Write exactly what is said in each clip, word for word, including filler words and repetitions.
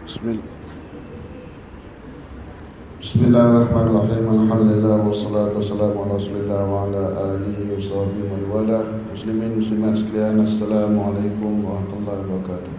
Bismillah. Bismillahirrahmanirrahim. Alhamdulillah wassalatu wassalamu ala Rasulillah wa ala alihi wa sahbihi wa wala. Muslimin muslimat sekalian, assalamualaikum warahmatullahi wabarakatuh.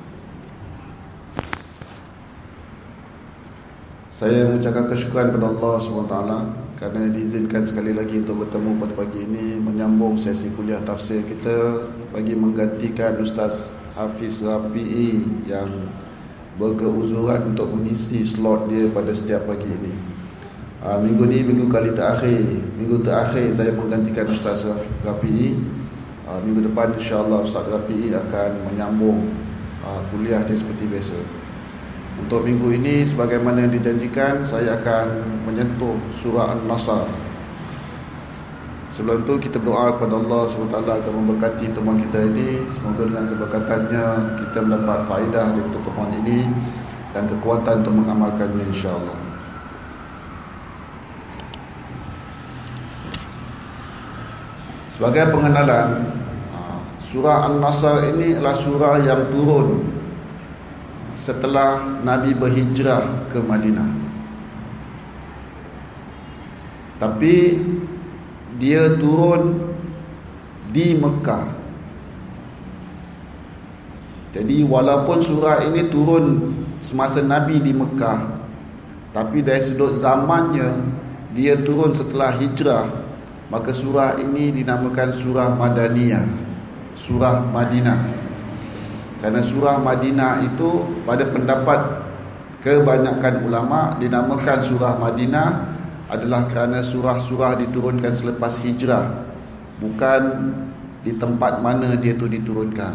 Saya mengucapkan kesyukuran kepada Allah subhanahu wa taala kerana diizinkan sekali lagi untuk bertemu pada pagi ini, menyambung sesi kuliah tafsir kita bagi menggantikan Ustaz Hafiz Rafi'i yang berkeuzuran untuk mengisi slot dia pada setiap pagi ini. uh, Minggu ni minggu kali terakhir, Minggu terakhir saya menggantikan Ustaz Rafi'i. uh, Minggu depan insyaAllah Ustaz Rafi'i akan menyambung uh, kuliah dia seperti biasa. Untuk minggu ini sebagaimana yang dijanjikan, saya akan menyentuh surah An-Nasr. Sebelum itu kita berdoa kepada Allah subhanahu wa taala agar memberkati pertemuan kita ini. Semoga dengan keberkatannya kita mendapat faedah dari pertemuan ini dan kekuatan untuk mengamalkannya insya-Allah. Sebagai pengenalan, surah An-Nasr ini adalah surah yang turun setelah Nabi berhijrah ke Madinah. Tapi dia turun di Mekah. Jadi walaupun surah ini turun semasa Nabi di Mekah, tapi dari sudut zamannya dia turun setelah hijrah, maka surah ini dinamakan surah Madaniyah, surah Madinah. Kerana surah Madinah itu pada pendapat kebanyakan ulama dinamakan surah Madinah adalah kerana surah-surah diturunkan selepas hijrah, bukan di tempat mana dia itu diturunkan.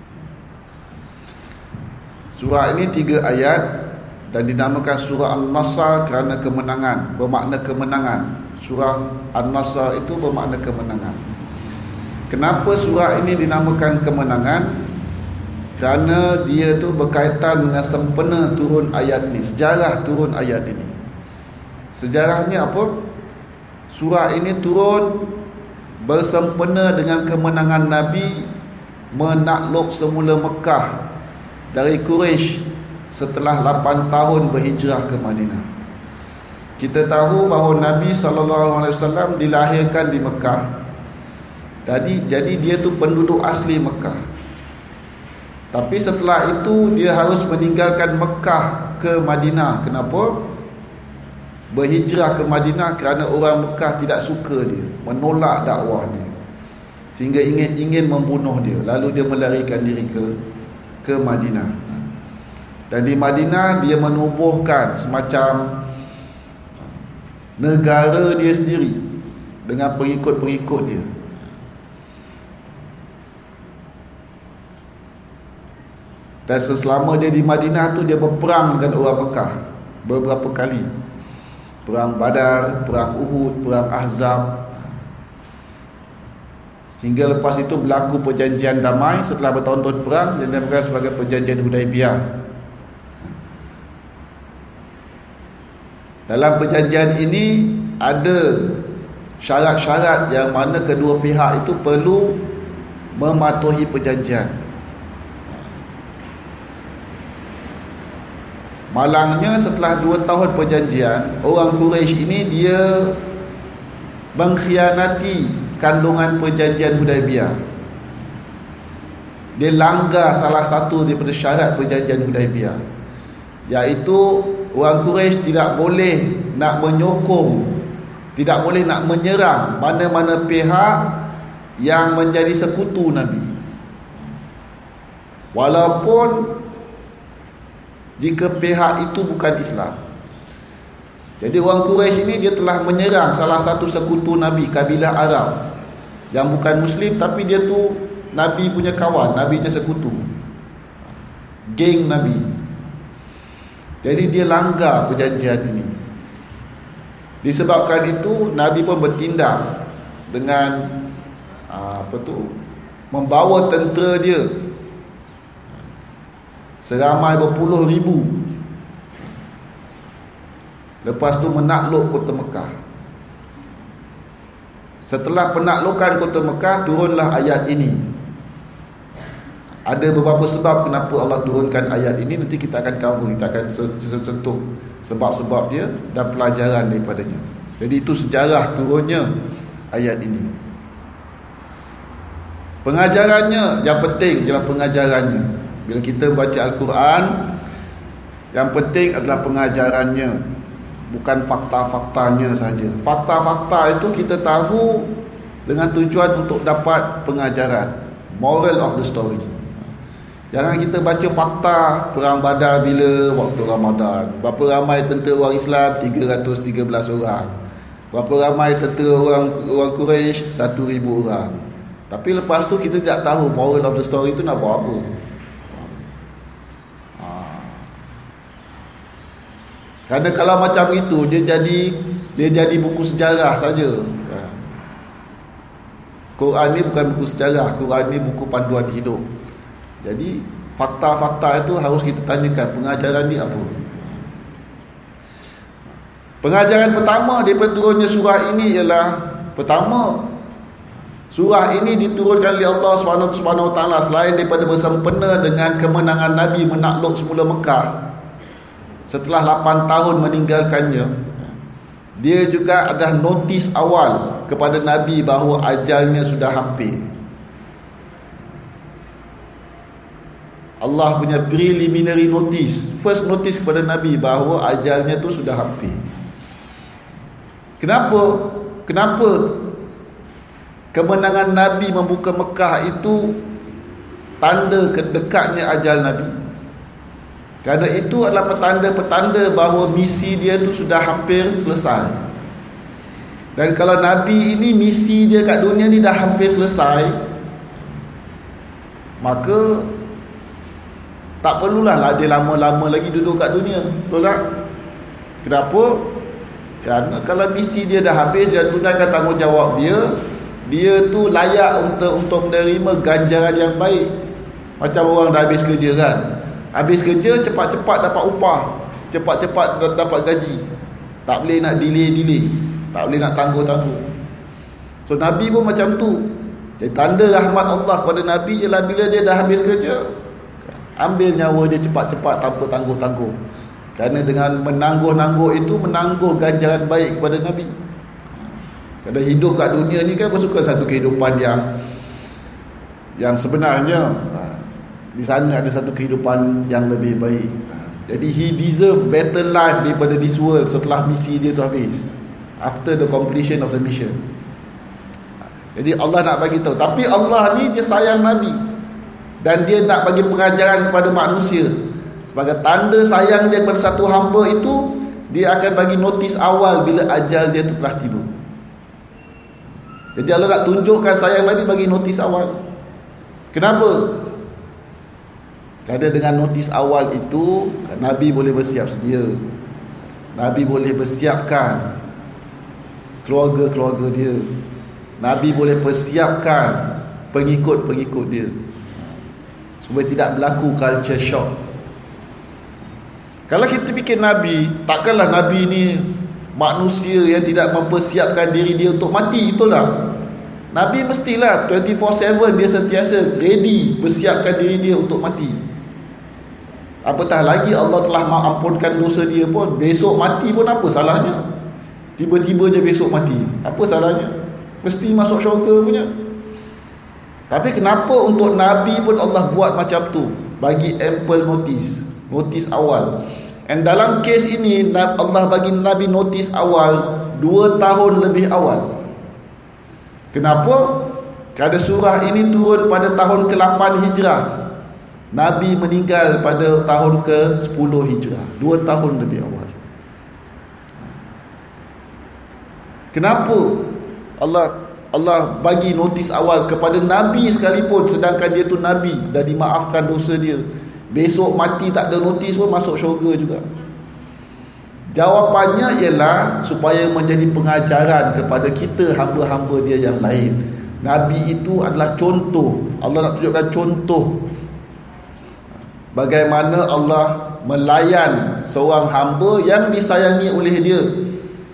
Surah ini tiga ayat dan dinamakan surah An-Nasr kerana kemenangan, bermakna kemenangan. Surah An-Nasr itu bermakna kemenangan. Kenapa surah ini dinamakan kemenangan? Kerana dia tu berkaitan dengan sempena turun ayat ni, sejarah turun ayat ini. Sejarahnya apa? Surah ini turun bersempena dengan kemenangan Nabi menakluk semula Mekah dari Quraisy setelah lapan tahun berhijrah ke Madinah. Kita tahu bahawa Nabi sallallahu alaihi wasallam dilahirkan di Mekah. Jadi jadi dia tu penduduk asli Mekah. Tapi setelah itu dia harus meninggalkan Mekah ke Madinah. Kenapa? Berhijrah ke Madinah kerana orang Mekah tidak suka dia, menolak dakwah dia, sehingga ingin ingin membunuh dia. Lalu dia melarikan diri ke ke Madinah. Dan di Madinah dia menubuhkan semacam negara dia sendiri dengan pengikut-pengikut dia. Dan selama dia di Madinah tu dia berperang dengan orang Mekah beberapa kali. Perang Badar, perang Uhud, perang Ahzab. Sehingga lepas itu berlaku perjanjian damai setelah bertahun-tahun perang, yang dinamakan sebagai perjanjian Hudaibiyah. Dalam perjanjian ini ada syarat-syarat yang mana kedua pihak itu perlu mematuhi perjanjian. Malangnya setelah dua tahun perjanjian, orang Quraisy ini dia mengkhianati kandungan perjanjian Hudaibiyah. Dia langgar salah satu daripada syarat perjanjian Hudaibiyah, iaitu orang Quraisy tidak boleh nak menyokong, tidak boleh nak menyerang mana-mana pihak yang menjadi sekutu Nabi, walaupun jika pihak itu bukan Islam. Jadi orang Quraisy ini dia telah menyerang salah satu sekutu Nabi, kabilah Arab yang bukan Muslim, tapi dia tu Nabi punya kawan, Nabi punya sekutu, geng Nabi. Jadi dia langgar perjanjian ini. Disebabkan itu Nabi pun bertindak dengan apa tu, membawa tentera dia seramai berpuluh ribu. Lepas tu menakluk kota Mekah. Setelah penaklukan kota Mekah, turunlah ayat ini. Ada beberapa sebab kenapa Allah turunkan ayat ini. Nanti kita akan cover, kita akan sentuh sebab-sebab dia dan pelajaran daripadanya. Jadi itu sejarah turunnya ayat ini. Pengajarannya, yang penting ialah pengajarannya. Bila kita baca Al-Quran, yang penting adalah pengajarannya, bukan fakta-faktanya saja. Fakta-fakta itu kita tahu dengan tujuan untuk dapat pengajaran, moral of the story. Jangan kita baca fakta perang Badar bila waktu Ramadan. Berapa ramai tentera orang Islam? tiga ratus tiga belas orang. Berapa ramai tentera orang orang Quraisy? satu ribu orang. Tapi lepas tu kita tidak tahu moral of the story itu nak buat apa. Ha. Kerana kalau macam itu dia jadi dia jadi buku sejarah saja. Kan? Quran ni bukan buku sejarah, Quran ni buku panduan hidup. Jadi fakta-fakta itu harus kita tanyakan pengajaran ni apa. Pengajaran pertama daripada turunnya surah ini ialah, pertama, surah ini diturunkan oleh Allah Subhanahu Wa Taala selain daripada bersempena dengan kemenangan Nabi menakluk semula Mekah setelah lapan tahun meninggalkannya. Dia juga ada notis awal kepada Nabi bahawa ajalnya sudah hampir. Allah punya preliminary notice, first notice kepada Nabi bahawa ajalnya tu sudah hampir. Kenapa? Kenapa kemenangan Nabi membuka Mekah itu tanda kedekatnya ajal Nabi? Kerana itu adalah petanda-petanda bahawa misi dia tu sudah hampir selesai. Dan kalau Nabi ini misi dia kat dunia ni dah hampir selesai, maka tak perlulah lah dia lama-lama lagi duduk kat dunia. Betul tak? Kenapa? Kerana kalau misi dia dah habis, dia tunaikan tanggungjawab dia, dia tu layak untuk untuk menerima ganjaran yang baik. Macam orang dah habis kerja kan, habis kerja cepat-cepat dapat upah, cepat-cepat dapat gaji. Tak boleh nak delay-delay, tak boleh nak tangguh-tangguh. So Nabi pun macam tu. Jadi tanda rahmat Allah kepada Nabi ialah bila dia dah habis kerja, ambil nyawa dia cepat-cepat tanpa tangguh-tangguh. Kerana dengan menangguh-nangguh itu menangguh ganjaran baik kepada Nabi. Kerana hidup kat dunia ni kan bersuka satu kehidupan yang yang sebenarnya di sana ada satu kehidupan yang lebih baik. Jadi he deserve better life daripada this world setelah misi dia tu habis, after the completion of the mission. Jadi Allah nak bagi tahu, tapi Allah ni dia sayang Nabi dan dia nak bagi pengajaran kepada manusia. Sebagai tanda sayang dia kepada satu hamba itu, dia akan bagi notis awal bila ajal dia itu telah tiba. Jadi Allah nak tunjukkan sayang Nabi, bagi notis awal. Kenapa? Kerana dengan notis awal itu Nabi boleh bersiap sedia, Nabi boleh bersiapkan keluarga-keluarga dia, Nabi boleh persiapkan pengikut-pengikut dia, supaya tidak berlaku culture shock. Kalau kita fikir Nabi, takkanlah Nabi ni manusia yang tidak mempersiapkan diri dia untuk mati, betul tak? Nabi mestilah dua puluh empat tujuh dia sentiasa ready, bersiapkan diri dia untuk mati. Apatah lagi Allah telah mengampunkan dosa dia pun, besok mati pun apa salahnya? Tiba-tiba je besok mati, apa salahnya? Mesti masuk syurga punya. Tapi kenapa untuk Nabi pun Allah buat macam tu, bagi ample notice, notice awal. And dalam kes ini Allah bagi Nabi notice awal dua tahun lebih awal. Kenapa? Kerana surah ini turun pada tahun ke lapan Hijrah. Nabi meninggal pada tahun ke sepuluh Hijrah, dua tahun lebih awal. Kenapa Allah Allah bagi notis awal kepada Nabi sekalipun, sedangkan dia tu Nabi, dah dimaafkan dosa dia, besok mati tak ada notis pun masuk syurga juga? Jawapannya ialah supaya menjadi pengajaran kepada kita hamba-hamba dia yang lain. Nabi itu adalah contoh. Allah nak tunjukkan contoh bagaimana Allah melayan seorang hamba yang disayangi oleh dia,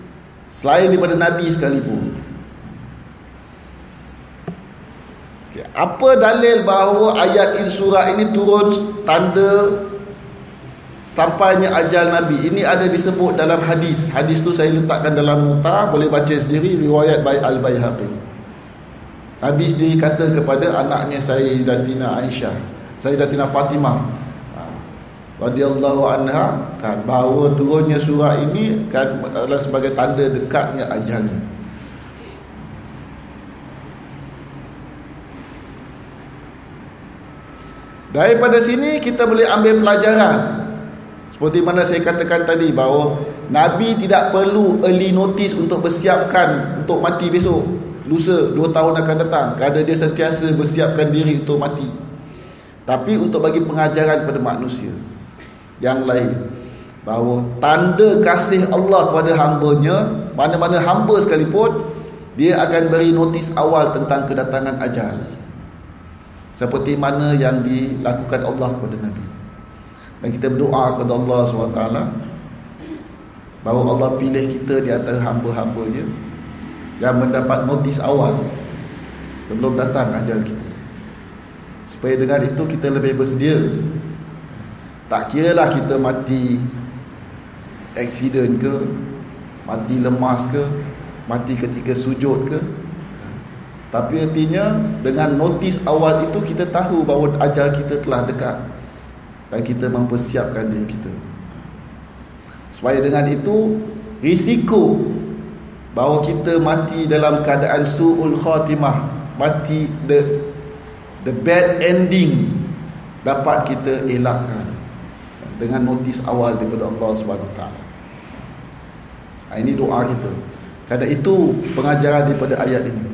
selain daripada Nabi sekalipun. Apa dalil bahawa ayat ini, surah ini turun tanda sampainya ajal Nabi? Ini ada disebut dalam hadis. Hadis tu saya letakkan dalam nota, boleh baca sendiri, riwayat by Al-Baihaqi. Nabi sendiri kata kepada anaknya Sayyidatina Aisyah, Sayyidatina Fatimah radhiyallahu anha, kan, bahawa turunnya surah ini kan adalah sebagai tanda dekatnya ajalnya. Daripada sini kita boleh ambil pelajaran, seperti mana saya katakan tadi, bahawa Nabi tidak perlu early notice untuk bersiapkan untuk mati besok, lusa, dua tahun akan datang, kerana dia sentiasa bersiapkan diri untuk mati. Tapi untuk bagi pengajaran kepada manusia yang lain, bahawa tanda kasih Allah kepada hambanya, mana-mana hamba sekalipun, dia akan beri notis awal tentang kedatangan ajal, seperti mana yang dilakukan Allah kepada Nabi. Dan kita berdoa kepada Allah subhanahu wa taala bahawa Allah pilih kita di antara hamba-hambanya yang mendapat notis awal sebelum datang ajal kita, supaya dengan itu kita lebih bersedia. Tak kiralah kita mati aksiden ke, mati lemas ke, mati ketika sujud ke, tapi artinya dengan notis awal itu kita tahu bahawa ajal kita telah dekat dan kita mempersiapkan diri kita. Supaya dengan itu risiko bahawa kita mati dalam keadaan su'ul khatimah, mati the the bad ending, dapat kita elakkan dengan notis awal daripada Allah Subhanahu Wa Taala. Ini doa kita. Kerana itu pengajaran daripada ayat ini.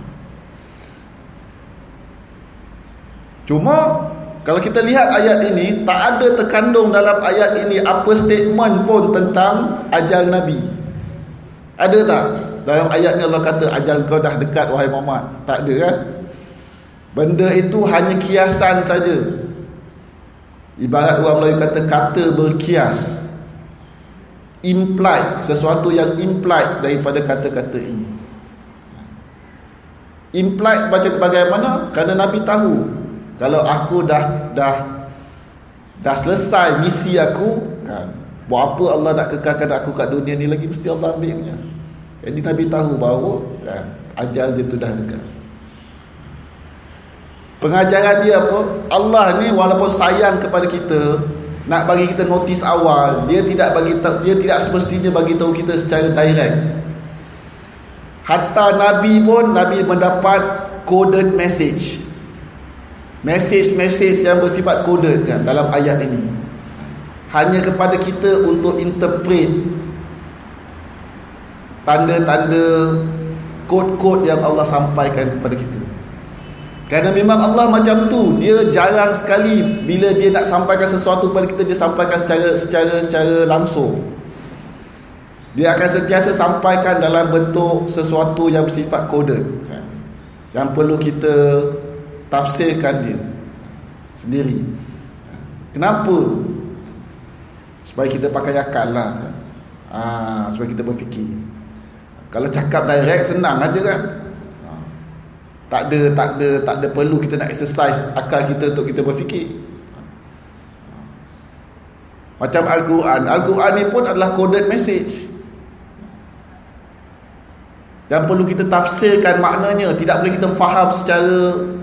Cuma kalau kita lihat ayat ini, tak ada terkandung dalam ayat ini apa statement pun tentang ajal Nabi. Ada tak? Dalam ayatnya Allah kata ajal kau dah dekat wahai Muhammad. Tak ada kan? Benda itu hanya kiasan saja. Ibarat orang Melayu kata kata berkias, implied, sesuatu yang implied daripada kata-kata ini. Implied baca bagaimana? Kerana Nabi tahu, kalau aku dah dah dah selesai misi aku, kan, buat apa Allah nak kekalkan aku kat dunia ni lagi, mesti Allah ambil punya. Jadi Nabi tahu bahawa, kan, ajal dia tu dah dekat. Pengajaran dia apa? Allah ni walaupun sayang kepada kita, nak bagi kita notis awal, dia tidak bagi dia tidak semestinya bagi tahu kita secara direct. Hatta Nabi pun, Nabi mendapat coded message. Message-message yang bersifat coded, kan, dalam ayat ini. Hanya kepada kita untuk interpret tanda-tanda, kod-kod yang Allah sampaikan kepada kita. Kerana memang Allah macam tu, dia jarang sekali bila dia nak sampaikan sesuatu kepada kita, dia sampaikan secara secara secara langsung. Dia akan sentiasa sampaikan dalam bentuk sesuatu yang bersifat coded, yang perlu kita tafsirkan dia sendiri. Kenapa? Supaya kita pakai akal lah, ha, supaya kita berfikir. Kalau cakap direct senang aja kan. Tak ada, tak ada, tak ada perlu kita nak exercise akal kita untuk kita berfikir. Macam Al-Quran. Al-Quran ni pun adalah coded message yang perlu kita tafsirkan maknanya. Tidak boleh kita faham secara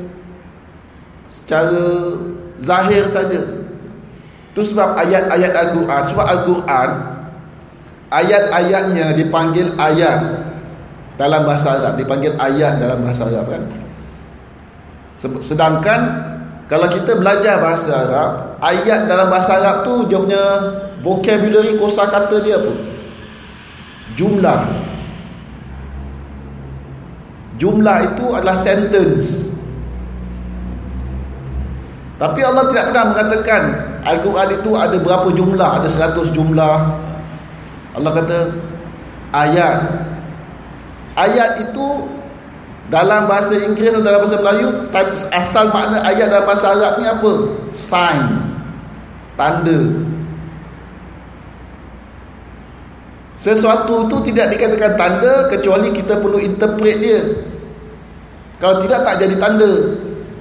secara zahir saja. Itu sebab ayat-ayat Al-Quran, sebab Al-Quran ayat-ayatnya dipanggil ayat dalam bahasa Arab, dipanggil ayat dalam bahasa Arab, kan. Sedangkan kalau kita belajar bahasa Arab, ayat dalam bahasa Arab tu dia punya vocabulary, kosakata dia apa? Jumlah. Jumlah itu adalah sentence. Tapi Allah tidak pernah mengatakan Al-Quran itu ada berapa jumlah, ada seratus jumlah. Allah kata ayat. Ayat itu dalam bahasa Inggeris atau dalam bahasa Melayu, asal makna ayat dalam bahasa Arab ni apa? Sign, tanda. Sesuatu itu tidak dikatakan tanda kecuali kita perlu interpret dia. Kalau tidak, tak jadi tanda.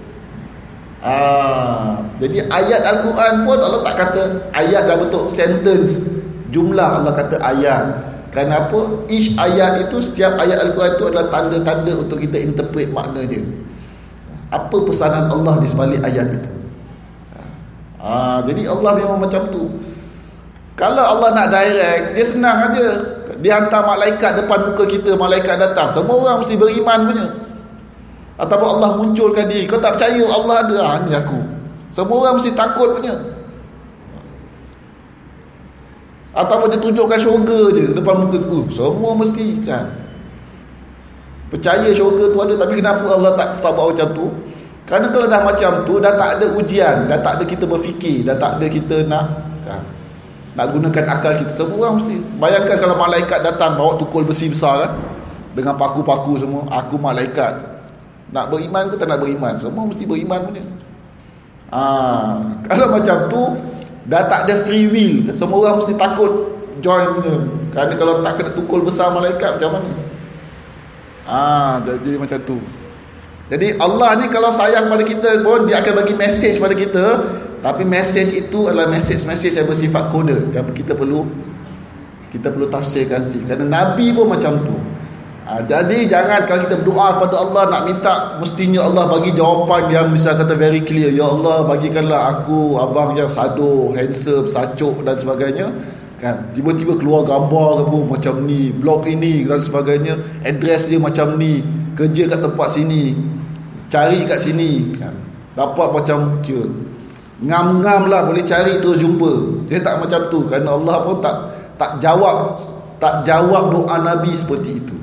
Ah, jadi ayat Al-Quran pun Allah tak kata ayat dalam bentuk sentence, jumlah. Allah kata ayat. Kenapa? Each ayat itu, setiap ayat Al-Quran itu adalah tanda-tanda untuk kita interpret makna dia. Apa pesanan Allah di sebalik ayat itu? Ah, jadi Allah memang macam tu. Kalau Allah nak direct, dia senang aja. Dia hantar malaikat depan muka kita, malaikat datang, semua orang mesti beriman punya. Ataupun Allah munculkan diri, kau tak percaya Allah ada, ah, ni aku. Semua orang mesti takut punya. Ataupun dia tunjukkan syurga je depan muka tu, semua mesti kan percaya syurga tu ada. Tapi kenapa Allah tak, tak buat macam tu? Kerana kalau dah macam tu, dah tak ada ujian, dah tak ada kita berfikir, dah tak ada kita nak kan, nak gunakan akal kita. Semua orang mesti, bayangkan kalau malaikat datang bawa tukul besi besar kan, dengan paku-paku semua, aku malaikat. Nak beriman ke tak nak beriman? Semua mesti beriman punya. Ah, kalau macam tu, dah tak ada free will, semua orang mesti takut join punya. Kerana kalau tak kena tukul besar malaikat, macam mana? Ah, jadi macam tu. Jadi Allah ni kalau sayang pada kita pun, dia akan bagi mesej pada kita. Tapi mesej itu adalah mesej-mesej yang bersifat kode, yang kita perlu kita perlu tafsirkan sedikit. Kerana Nabi pun macam tu. Ha, jadi jangan kalau kita berdoa kepada Allah nak minta, mestinya Allah bagi jawapan yang bisa kata very clear. Ya Allah, bagikanlah aku abang yang sado, handsome, sacuk dan sebagainya. Kan, tiba-tiba keluar gambar kamu macam ni, blog ini dan sebagainya, address dia macam ni, kerja kat tempat sini, cari kat sini kan. Dapat macam kira ngam-ngam lah, boleh cari terus jumpa. Dia tak macam tu. Kerana Allah pun tak tak jawab tak jawab doa Nabi seperti itu.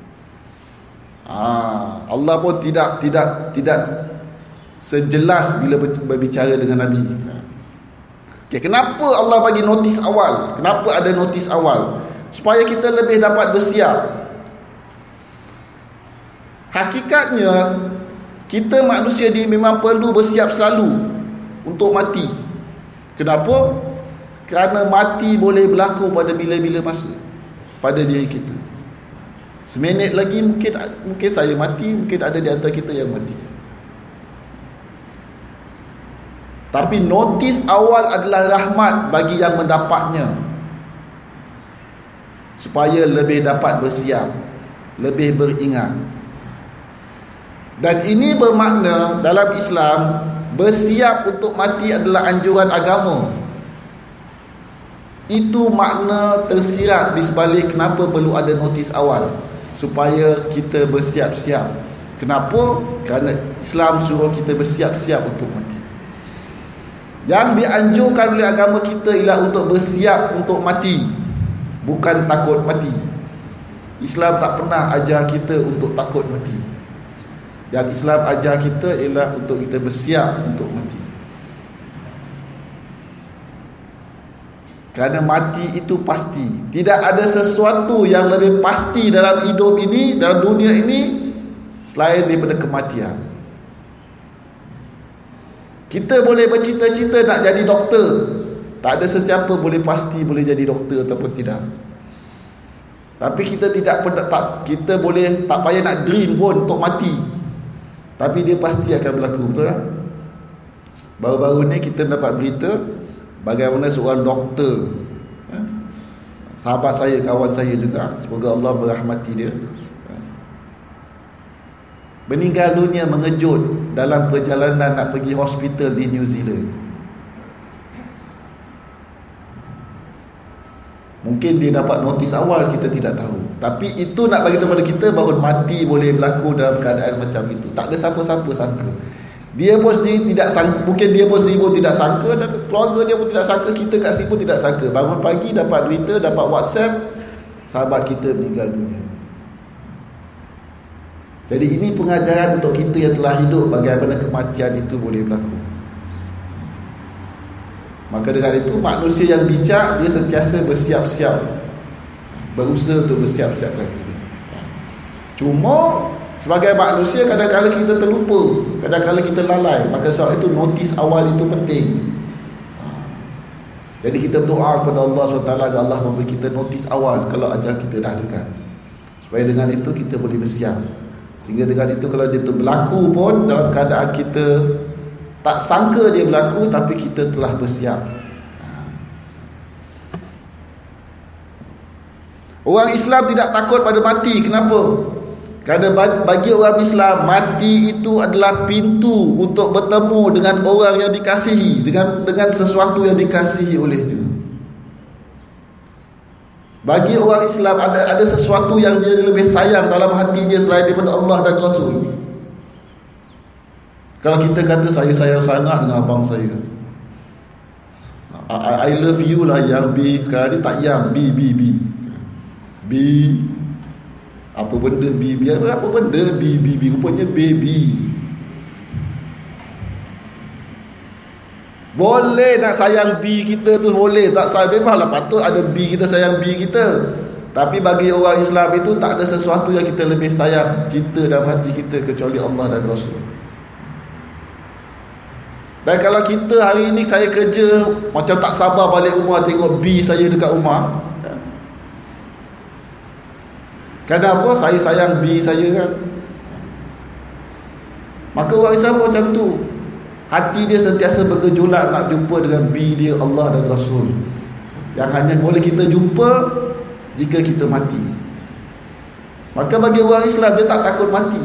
Ah, Allah pun tidak tidak tidak sejelas bila berbicara dengan Nabi. Okay, kenapa Allah bagi notis awal? Kenapa ada notis awal? Supaya kita lebih dapat bersiap. Hakikatnya kita manusia ni memang perlu bersiap selalu untuk mati. Kenapa? Kerana mati boleh berlaku pada bila-bila masa pada diri kita. Seminit lagi mungkin mungkin saya mati, mungkin ada di antara kita yang mati. Tapi notis awal adalah rahmat bagi yang mendapatnya, supaya lebih dapat bersiap, lebih beringat. Dan ini bermakna dalam Islam, bersiap untuk mati adalah anjuran agama. Itu makna tersirat di sebalik kenapa perlu ada notis awal, supaya kita bersiap-siap. Kenapa? Kerana Islam suruh kita bersiap-siap untuk mati. Yang dianjurkan oleh agama kita ialah untuk bersiap untuk mati, bukan takut mati. Islam tak pernah ajar kita untuk takut mati. Yang Islam ajar kita ialah untuk kita bersiap untuk mati. Kerana mati itu pasti. Tidak ada sesuatu yang lebih pasti dalam hidup ini, dalam dunia ini, selain daripada kematian. Kita boleh bercita-cita nak jadi doktor, tak ada sesiapa boleh pasti boleh jadi doktor ataupun tidak. Tapi kita tidak pernah tak, kita boleh tak payah nak dream pun untuk mati, tapi dia pasti akan berlaku, betul tak? Baru-baru ni kita mendapat berita bagaimana seorang doktor, sahabat saya, kawan saya juga, semoga Allah merahmati dia, meninggal dunia mengejut dalam perjalanan nak pergi hospital di New Zealand. Mungkin dia dapat notis awal, kita tidak tahu. Tapi itu nak bagi tahu kepada kita bahawa mati boleh berlaku dalam keadaan macam itu. Tak ada siapa-siapa sangka. Dia pun sendiri tidak sangka, mungkin dia pun sendiri pun tidak sangka, dan keluarga dia pun tidak sangka, kita kat sini pun tidak sangka. Bangun pagi dapat berita, dapat WhatsApp, sahabat kita meninggal dunia. Jadi ini pengajaran untuk kita yang telah hidup, bagaimana kematian itu boleh berlaku. Maka dengan itu manusia yang bijak, dia sentiasa bersiap-siap, berusaha untuk bersiap-siapkan diri. Cuma sebagai manusia kadang-kadang kita terlupa, kadang-kadang kita lalai. Maka sebab itu notis awal itu penting. Jadi kita berdoa kepada Allah subhanahu wa taala agar Allah memberi kita notis awal kalau ajal kita dah dekat, supaya dengan itu kita boleh bersiap. Sehingga dengan itu kalau dia berlaku pun dalam keadaan kita Tak sangka dia berlaku, tapi kita telah bersiap. Orang Islam tidak takut pada mati. Kenapa? Kerana bagi orang Islam, mati itu adalah pintu untuk bertemu dengan orang yang dikasihi, dengan dengan sesuatu yang dikasihi olehnya. Bagi orang Islam ada ada sesuatu yang dia lebih sayang dalam hati dia selain daripada Allah dan Rasul. Kalau kita kata saya sayang sangat dengan abang saya, I, I love you lah yang B, sekarang ni tak yang B, B, B B apa benda B, B apa benda B, B, B rupanya baby. Boleh nak sayang B kita tu, boleh tak sayang, memanglah patut ada B kita sayang B kita. Tapi bagi orang Islam itu tak ada sesuatu yang kita lebih sayang, cinta dalam hati kita kecuali Allah dan Rasul. Dan kalau kita hari ini saya kerja macam tak sabar balik rumah tengok B saya dekat rumah, kenapa? Saya sayang B saya kan. Maka orang Islam macam tu, hati dia sentiasa bergejolak nak jumpa dengan B dia, Allah dan Rasul, yang hanya boleh kita jumpa jika kita mati. Maka bagi orang Islam, dia tak takut mati.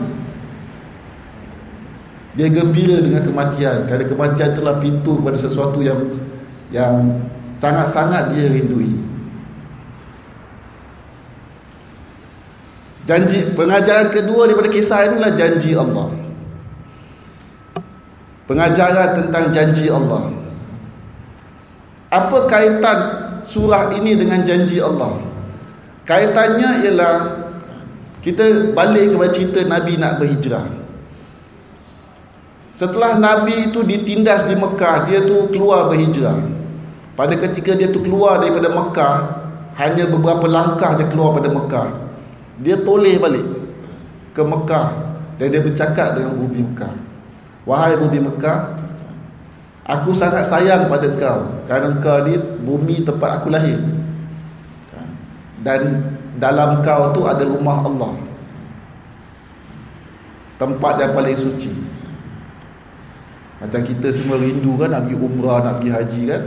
Dia gembira dengan kematian, kerana kematian itulah pintu kepada sesuatu yang yang sangat-sangat dia rindui. Janji, pengajaran kedua daripada kisah inilah janji Allah. Pengajaran tentang janji Allah. Apa kaitan surah ini dengan janji Allah? Kaitannya ialah kita balik kepada cerita Nabi nak berhijrah. Setelah Nabi itu ditindas di Mekah, dia tu keluar berhijrah. Pada ketika dia tu keluar daripada Mekah, hanya beberapa langkah dia keluar pada Mekah, dia toleh balik ke Mekah dan dia bercakap dengan bumi Mekah. Wahai bumi Mekah, aku sangat sayang pada engkau, kerana engkau ni bumi tempat aku lahir, dan dalam kau tu ada rumah Allah, tempat yang paling suci. Macam kita semua rindu kan nak pergi umrah, nak pergi haji kan.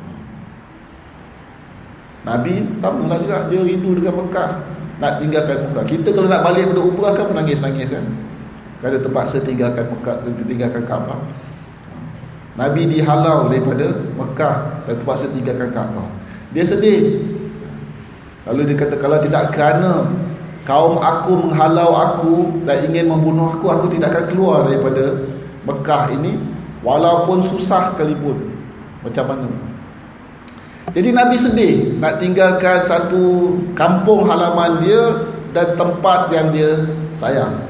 Nabi sama lah juga, dia rindu dengan Mekah, nak tinggalkan Mekah. Kita kalau nak balik pada umrah kan menangis-nangis kan, kerana terpaksa tinggalkan Mekah, tinggalkan Kaabah. Nabi dihalau daripada Mekah dan terpaksa tinggalkan Kaabah. Dia sedih. Lalu dia kata, kalau tidak kerana kaum aku menghalau aku dan ingin membunuh aku, aku tidak akan keluar daripada Mekah ini, walaupun susah sekalipun. Macam mana? Jadi Nabi sedih nak tinggalkan satu kampung halaman dia dan tempat yang dia sayang.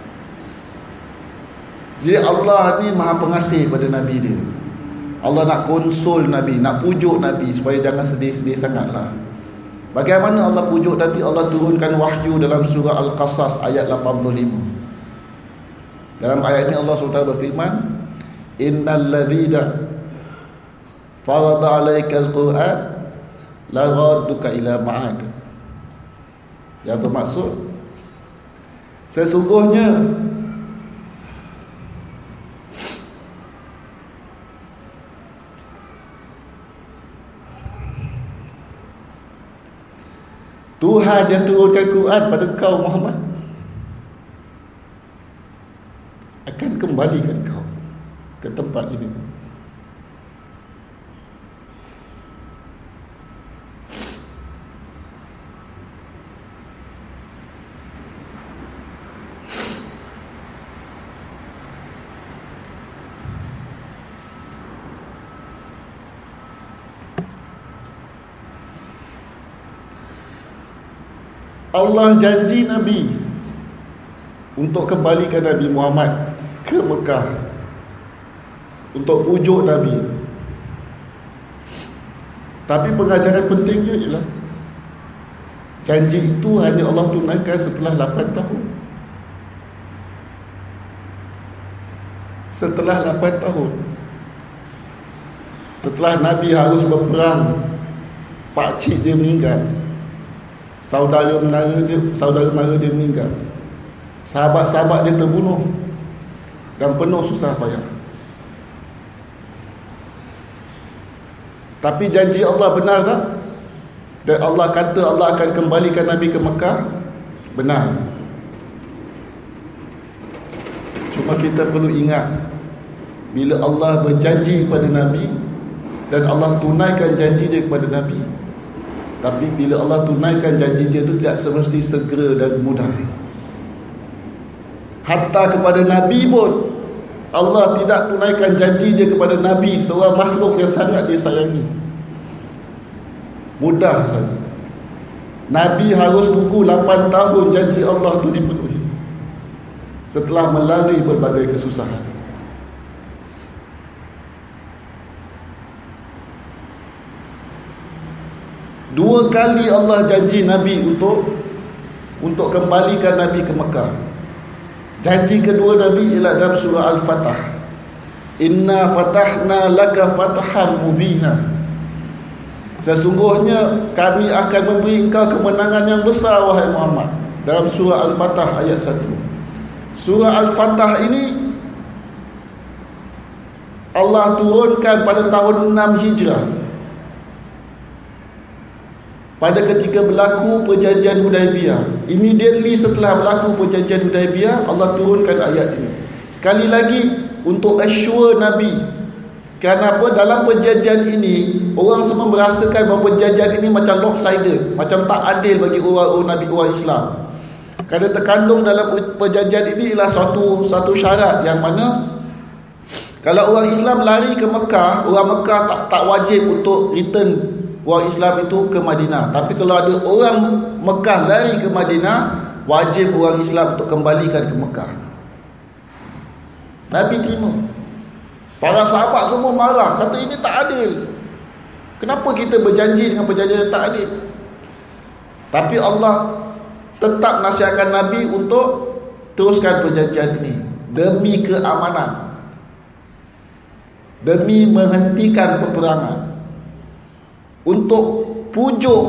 Jadi Allah ni maha pengasih pada Nabi dia. Allah nak konsol Nabi, nak pujuk Nabi supaya jangan sedih-sedih sangatlah. Bagaimana Allah pujuk Nabi? Allah turunkan wahyu dalam surah Al-Qasas ayat lapan puluh lima. Dalam ayat ini Allah subhanahu wa taala berfirman, innal ladzina farada alaikal Quran la radduka ila ma'ad. Yang bermaksud, sesungguhnya Tuhan yang turunkan Quran pada kau Muhammad akan kembalikan kau ke tempat ini. Allah janji Nabi untuk kembalikan Nabi Muhammad ke Mekah, untuk pujuk Nabi. Tapi pengajaran pentingnya ialah janji itu hanya Allah tunaikan setelah lapan tahun. Setelah lapan tahun, setelah Nabi harus berperang, pakcik dia meninggal, saudara mara dia, saudara mara dia meninggal, sahabat-sahabat dia terbunuh, dan penuh susah payah. Tapi janji Allah benar tak? Dan Allah kata Allah akan kembalikan Nabi ke Mekah? Benar. Cuma kita perlu ingat, bila Allah berjanji kepada Nabi dan Allah tunaikan janji dia kepada Nabi, tapi bila Allah tunaikan janji dia itu tidak semesti segera dan mudah. Hatta kepada Nabi pun Allah tidak tunaikan janji dia kepada Nabi, seorang makhluk yang sangat dia sayangi. Mudah saja. Nabi harus tunggu lapan tahun janji Allah itu dipenuhi, setelah melalui berbagai kesusahan. Dua kali Allah janji Nabi untuk untuk kembalikan Nabi ke Mekah. Janji kedua Nabi ialah dalam surah Al-Fatah. Inna fatahna laka fathan mubina. Sesungguhnya kami akan memberi engkau kemenangan yang besar, wahai Muhammad. Dalam surah Al-Fatah ayat satu. Surah Al-Fatah ini Allah turunkan pada tahun enam Hijrah, pada ketika berlaku perjanjian Hudaibiyah. Immediately setelah berlaku perjanjian Hudaibiyah, Allah turunkan ayat ini. Sekali lagi untuk assure Nabi. Kenapa? Dalam perjanjian ini orang semua merasakan bahawa perjanjian ini macam lopsided, macam tak adil bagi orang-orang Nabi, orang Islam. Kerana terkandung dalam perjanjian ini ialah suatu satu syarat yang mana kalau orang Islam lari ke Mekah, orang Mekah tak tak wajib untuk return orang Islam itu ke Madinah. Tapi kalau ada orang Mekah lari ke Madinah, wajib orang Islam untuk kembalikan ke Mekah. Nabi terima. Para sahabat semua marah, kata ini tak adil. Kenapa kita berjanji dengan perjanjian yang tak adil? Tapi Allah tetap nasihatkan Nabi untuk teruskan perjanjian ini demi keamanan, demi menghentikan peperangan. Untuk pujuk,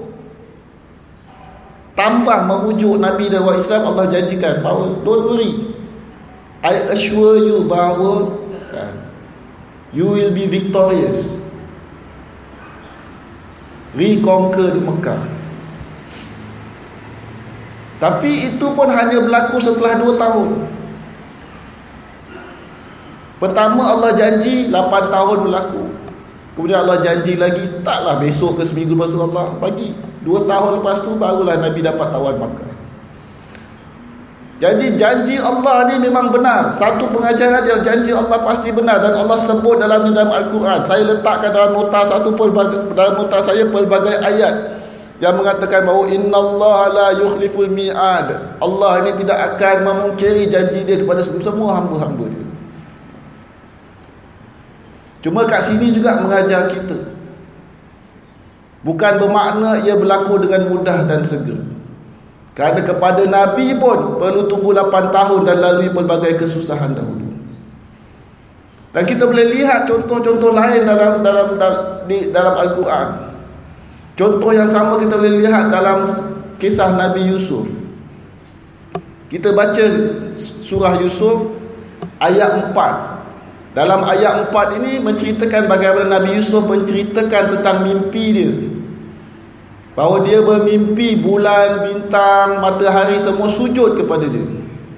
tambah memujuk Nabi dan orang Islam, Allah janjikan bahawa don't worry, I assure you bahawa kan, you will be victorious, reconquer di Mekah. Tapi itu pun hanya berlaku setelah dua tahun. Pertama Allah janji lapan tahun berlaku. Kemudian Allah janji lagi, taklah besok ke seminggu lepas tu Allah bagi. Dua tahun lepas tu barulah Nabi dapat tawan Makkah. Jadi janji Allah ni memang benar. Satu pengajaran yang janji Allah pasti benar, dan Allah sebut dalam dalam Al-Quran. Saya letakkan dalam nota satu pelbagai, dalam nota saya pelbagai ayat yang mengatakan bahawa innallaha la yukhliful mi'ad. Allah ini tidak akan memungkiri janji dia kepada semua hamba-hamba dia. Cuma kat sini juga mengajar kita, bukan bermakna ia berlaku dengan mudah dan segera. Kerana kepada Nabi pun perlu tunggu lapan tahun dan lalui pelbagai kesusahan dahulu. Dan kita boleh lihat contoh-contoh lain dalam dalam dalam, di, dalam Al-Quran. Contoh yang sama kita boleh lihat dalam kisah Nabi Yusuf. Kita baca surah Yusuf ayat empat. Dalam ayat empat ini menceritakan bagaimana Nabi Yusuf menceritakan tentang mimpi dia, bahawa dia bermimpi bulan, bintang, matahari semua sujud kepada dia.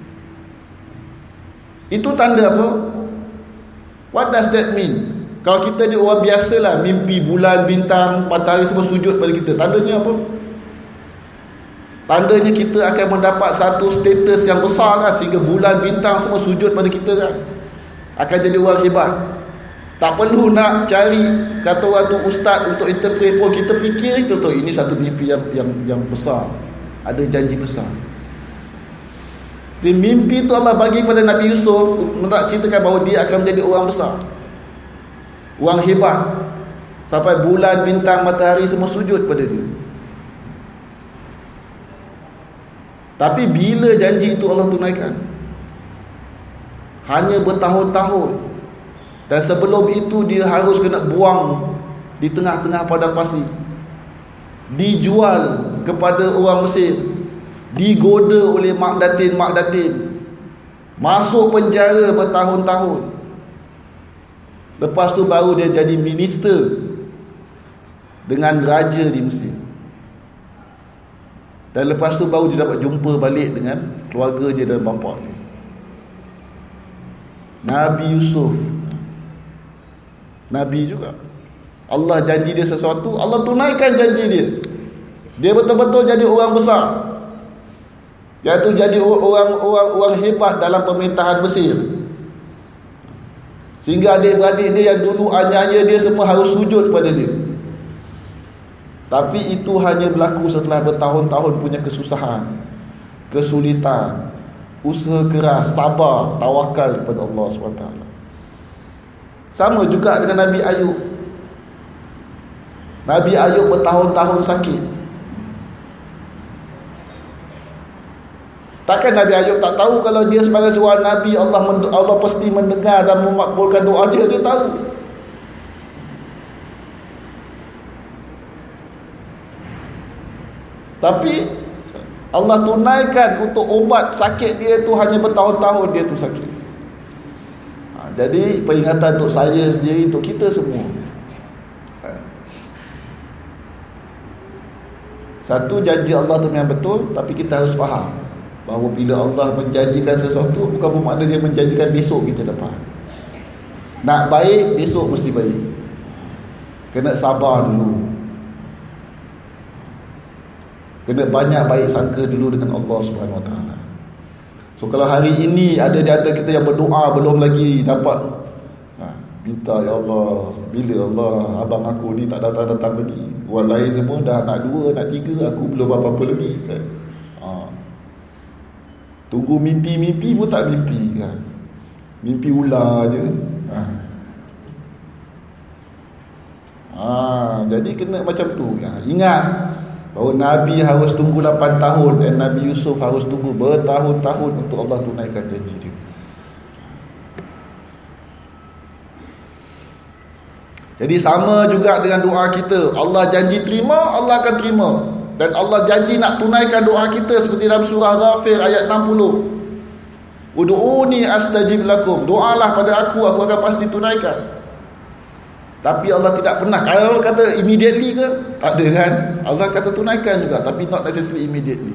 Itu tanda apa? What does that mean? Kalau kita ni orang biasalah, mimpi bulan, bintang, matahari semua sujud pada kita, tandanya apa? Tandanya kita akan mendapat satu status yang besar kan, sehingga bulan, bintang semua sujud pada kita kan, akan jadi orang hebat. Tak perlu nak cari, kata orang tu ustaz untuk interpret pun, kita fikir itu tu ini satu mimpi yang yang yang besar, ada janji besar. Di mimpi tu Allah bagi kepada Nabi Yusuf nak ceritakan bahawa dia akan menjadi orang besar, orang hebat, sampai bulan, bintang, matahari semua sujud pada dia. Tapi bila janji itu Allah tunaikan? Hanya bertahun-tahun. Dan sebelum itu dia harus kena buang di tengah-tengah padang pasir, dijual kepada orang Mesir, digoda oleh Mak Datin Mak Datin, masuk penjara bertahun-tahun. Lepas tu baru dia jadi minister dengan raja di Mesir. Dan lepas tu baru dia dapat jumpa balik dengan keluarga dia dan bapa dia. Nabi Yusuf, Nabi juga, Allah janji dia sesuatu, Allah tunaikan janji dia. Dia betul-betul jadi orang besar, iaitu jadi orang orang orang hebat dalam pemerintahan Mesir. Sehingga adik-beradik dia yang dulu anyaya dia semua harus sujud kepada dia. Tapi itu hanya berlaku setelah bertahun-tahun punya kesusahan, kesulitan, usaha keras, sabar, tawakal kepada Allah subhanahu wa taala. Sama juga dengan Nabi Ayub. Nabi Ayub bertahun-tahun sakit. Takkan Nabi Ayub tak tahu kalau dia sebagai seorang Nabi, Allah Allah pasti mendengar dan memakbulkan doa dia, dia tahu. Tapi Allah tunaikan untuk obat sakit dia tu hanya bertahun-tahun dia tu sakit. Ha, jadi peringatan untuk saya sendiri, untuk kita semua. Ha. Satu, janji Allah tu memang betul, tapi kita harus faham bahawa bila Allah menjanjikan sesuatu, bukan bermakna dia menjanjikan besok kita dapat. Nak baik, besok mesti baik. Kena sabar dulu. Kena banyak baik sangka dulu dengan Allah subhanahu wa taala. So kalau hari ini ada di antara kita yang berdoa belum lagi dapat, ha, minta, ya Allah, bila Allah abang aku ni tak datang-datang lagi, orang lain semua dah nak dua, nak tiga, aku belum apa-apa lagi kan. Ha. Tunggu mimpi-mimpi pun tak mimpi kan. Mimpi ular je. Ha. Ha, jadi kena macam tu. Ya, ingat bahawa Nabi harus tunggu lapan tahun dan Nabi Yusuf harus tunggu bertahun-tahun untuk Allah tunaikan janji dia. Jadi sama juga dengan doa kita. Allah janji terima, Allah akan terima. Dan Allah janji nak tunaikan doa kita seperti dalam surah Ghafir ayat enam puluh. Ud'uni astajib lakum. Doalah pada aku, aku akan pasti tunaikan. Tapi Allah tidak pernah, kalau Allah kata immediately ke? Tak ada kan? Allah kata tunaikan juga, tapi not necessarily immediately.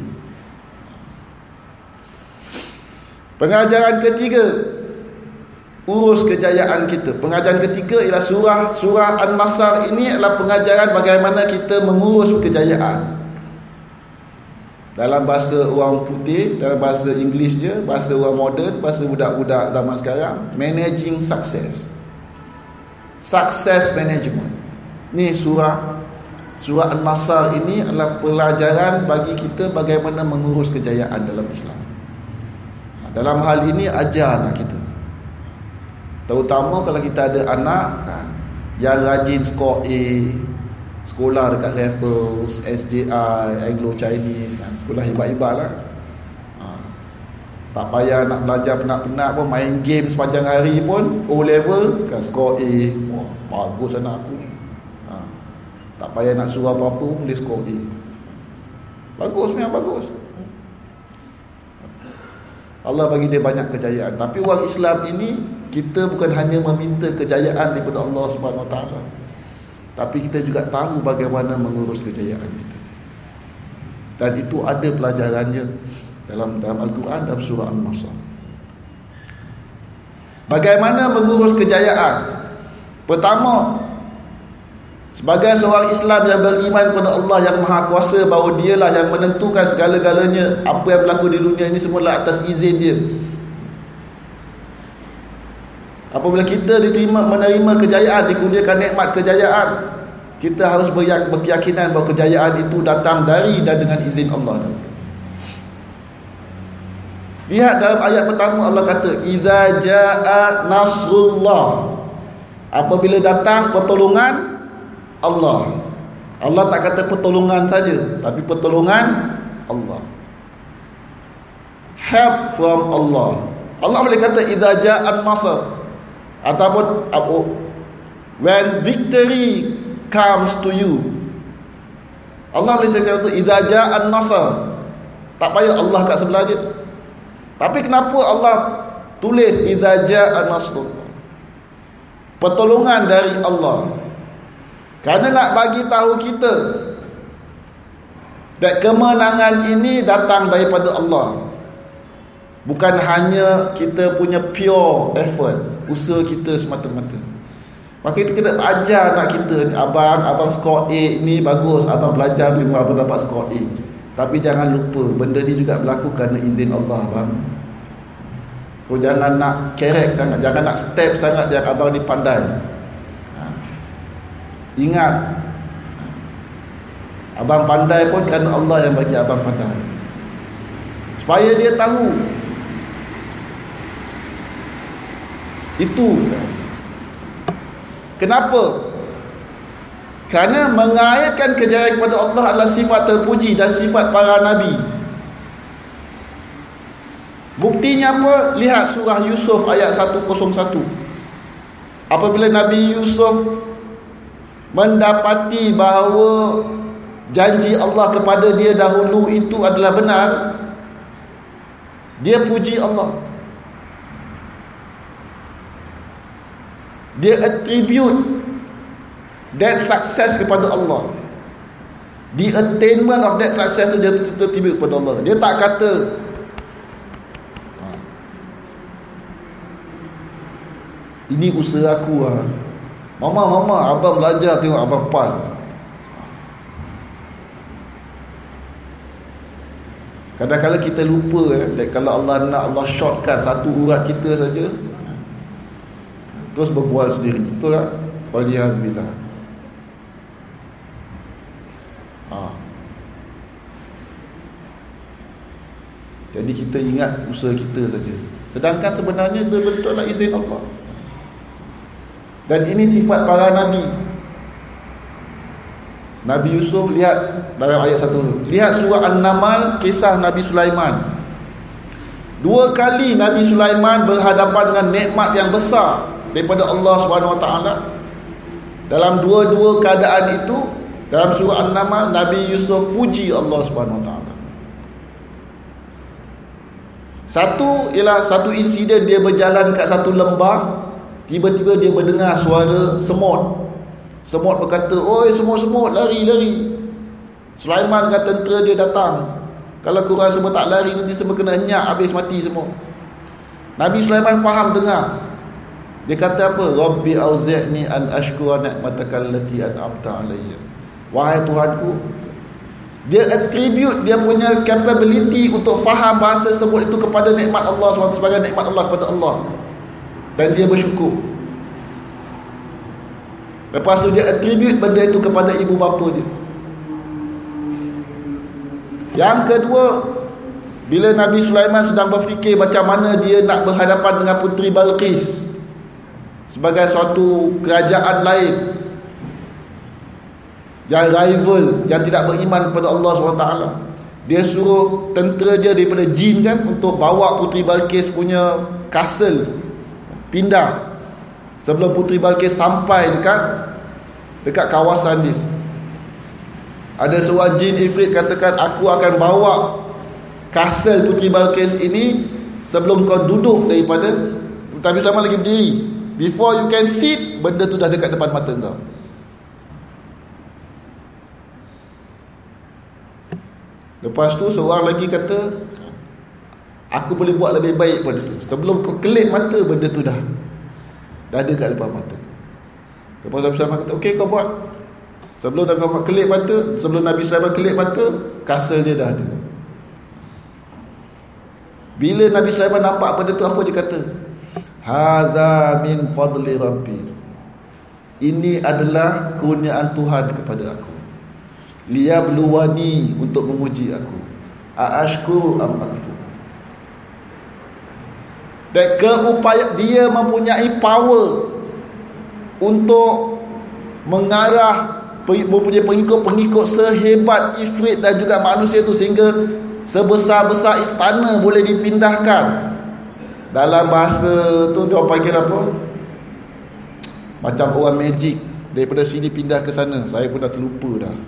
Pengajaran ketiga, urus kejayaan kita. Pengajaran ketiga ialah surah surah An-Nasr. Ini adalah pengajaran bagaimana kita mengurus kejayaan. Dalam bahasa orang putih, dalam bahasa English dia, bahasa orang moden, bahasa budak-budak zaman sekarang, managing success. Success management. Ni surah surah An-Nasr ini adalah pelajaran bagi kita bagaimana mengurus kejayaan dalam Islam. Dalam hal ini ajar anak kita. Terutama kalau kita ada anak kan, yang rajin skor A, sekolah dekat Raffles, S J I, Anglo Chinese kan, sekolah hebat-hebat lah. Tak payah nak belajar penat-penat pun, main game sepanjang hari pun, O level kan, skor A. Wah, bagus anak aku ni. Ha. Tak payah nak suruh apa-apa pun dia skor A. Bagus, memang bagus. Allah bagi dia banyak kejayaan. Tapi orang Islam ini, kita bukan hanya meminta kejayaan daripada Allah Subhanahu Wa Taala, tapi kita juga tahu bagaimana mengurus kejayaan kita. Dan itu ada pelajarannya dalam dalam Al-Quran, dalam surah An-Nasr. Bagaimana mengurus kejayaan? Pertama, sebagai seorang Islam yang beriman kepada Allah yang Maha Kuasa, bahawa dialah yang menentukan segala-galanya, apa yang berlaku di dunia ini semua atas izin dia. Apabila kita diterima menerima kejayaan, dikurniakan nikmat kejayaan, kita harus berkeyakinan bahawa kejayaan itu datang dari dan dengan izin Allah. Lihat dalam ayat pertama Allah kata, "Idza jaa nasrullah." Apabila datang pertolongan Allah. Allah tak kata pertolongan saja, tapi pertolongan Allah. Help from Allah. Allah boleh kata idza jaa an-nasr, ataupun when victory comes to you. Allah boleh kata idza jaa an-nasr. Tak payah Allah kat sebelah dia. Tapi kenapa Allah tulis idza jaa nasrullah? Pertolongan dari Allah. Kerana nak bagi tahu kita dan kemenangan ini datang daripada Allah. Bukan hanya kita punya pure effort, usaha kita semata-mata. Maka kita kena ajar anak kita, abang, abang skor A ni bagus, abang belajar memang abang dapat skor A. Tapi jangan lupa, benda ni juga berlaku kerana izin Allah, abang. Kau jangan nak kerek sangat, jangan nak step sangat yang abang ni pandai. Ingat, abang pandai pun kerana Allah yang bagi abang pandai. Supaya dia tahu. Itu. Kenapa? Kerana mengaitkan kejayaan kepada Allah adalah sifat terpuji dan sifat para nabi. Buktinya apa? Lihat surah Yusuf ayat seratus satu. Apabila Nabi Yusuf mendapati bahawa janji Allah kepada dia dahulu itu adalah benar, dia puji Allah. Dia attribute that success kepada Allah. The attainment of that success tu dia attribute kepada Allah. Dia tak kata ini usaha aku lah. Mama, mama, abang belajar tengok abang pas. Kadang-kadang kita lupa eh, kalau Allah nak, Allah shortcut satu urat kita saja, terus berbual sendiri. Betul tak? Waliyahzubillah. Ha. Jadi kita ingat usaha kita saja. Sedangkan sebenarnya dia betul-betul izin Allah. Dan ini sifat para nabi. Nabi Yusuf, lihat dalam ayat satu. Lihat surah An-Naml, kisah Nabi Sulaiman. Dua kali Nabi Sulaiman berhadapan dengan nikmat yang besar daripada Allah Subhanahu Wa Taala. Dalam dua-dua keadaan itu, dalam surah An-Naml, Nabi Yusuf puji Allah Subhanahu Wa Taala. Satu ialah satu insiden dia berjalan kat satu lembah, tiba-tiba dia mendengar suara semut. Semut berkata, "Oi semut-semut, lari, lari." Sulaiman dengan tentera dia datang. Kalau korang semua tak lari, nanti semua kena nyak, habis mati semua. Nabi Sulaiman faham dengar. Dia kata apa? Rabbi auzi'ni an ashkura ni'mataka allati an'amta alayya. Wahai Tuhanku. Dia attribute dia punya capability untuk faham bahasa semut itu kepada nikmat Allah subhanahu wa taala, sebagai nikmat Allah kepada Allah. Dan dia bersyukur. Lepas tu dia attribute benda itu kepada ibu bapa dia. Yang kedua, bila Nabi Sulaiman sedang berfikir macam mana dia nak berhadapan dengan Puteri Balqis sebagai suatu kerajaan lain yang rival, yang tidak beriman kepada Allah subhanahu wa taala, dia suruh tentera dia daripada jin kan untuk bawa Puteri Balqis punya castle pindah sebelum Puteri Balqis sampai dekat dekat kawasan dia. Ada seorang jin ifrit katakan, aku akan bawa castle Puteri Balqis ini sebelum kau duduk daripada. Tapi Sulaiman lagi berdiri. Before you can sit, benda tu dah dekat depan mata kau. Lepas tu seorang lagi kata, aku boleh buat lebih baik pada tu. Sebelum kau kelip mata, benda tu dah Dah ada kat depan mata. Lepas tu Nabi Sulaiman kata, okey kau buat. Sebelum Nabi Muhammad kelip mata, sebelum Nabi Sulaiman kelip mata, kasar dia dah ada. Bila Nabi Sulaiman nampak benda tu, apa dia kata? Hadza min fadli Rabbi. Ini adalah kurniaan Tuhan kepada aku. Liyabluwani, untuk menguji aku. Aashkuru am akfur. Dan keupaya dia mempunyai power untuk mengarah, mempunyai pengikut-pengikut sehebat ifrit dan juga manusia itu, sehingga sebesar-besar istana boleh dipindahkan. Dalam bahasa tu dia panggil apa? Macam orang magic, daripada sini pindah ke sana. Saya pun dah terlupa dah.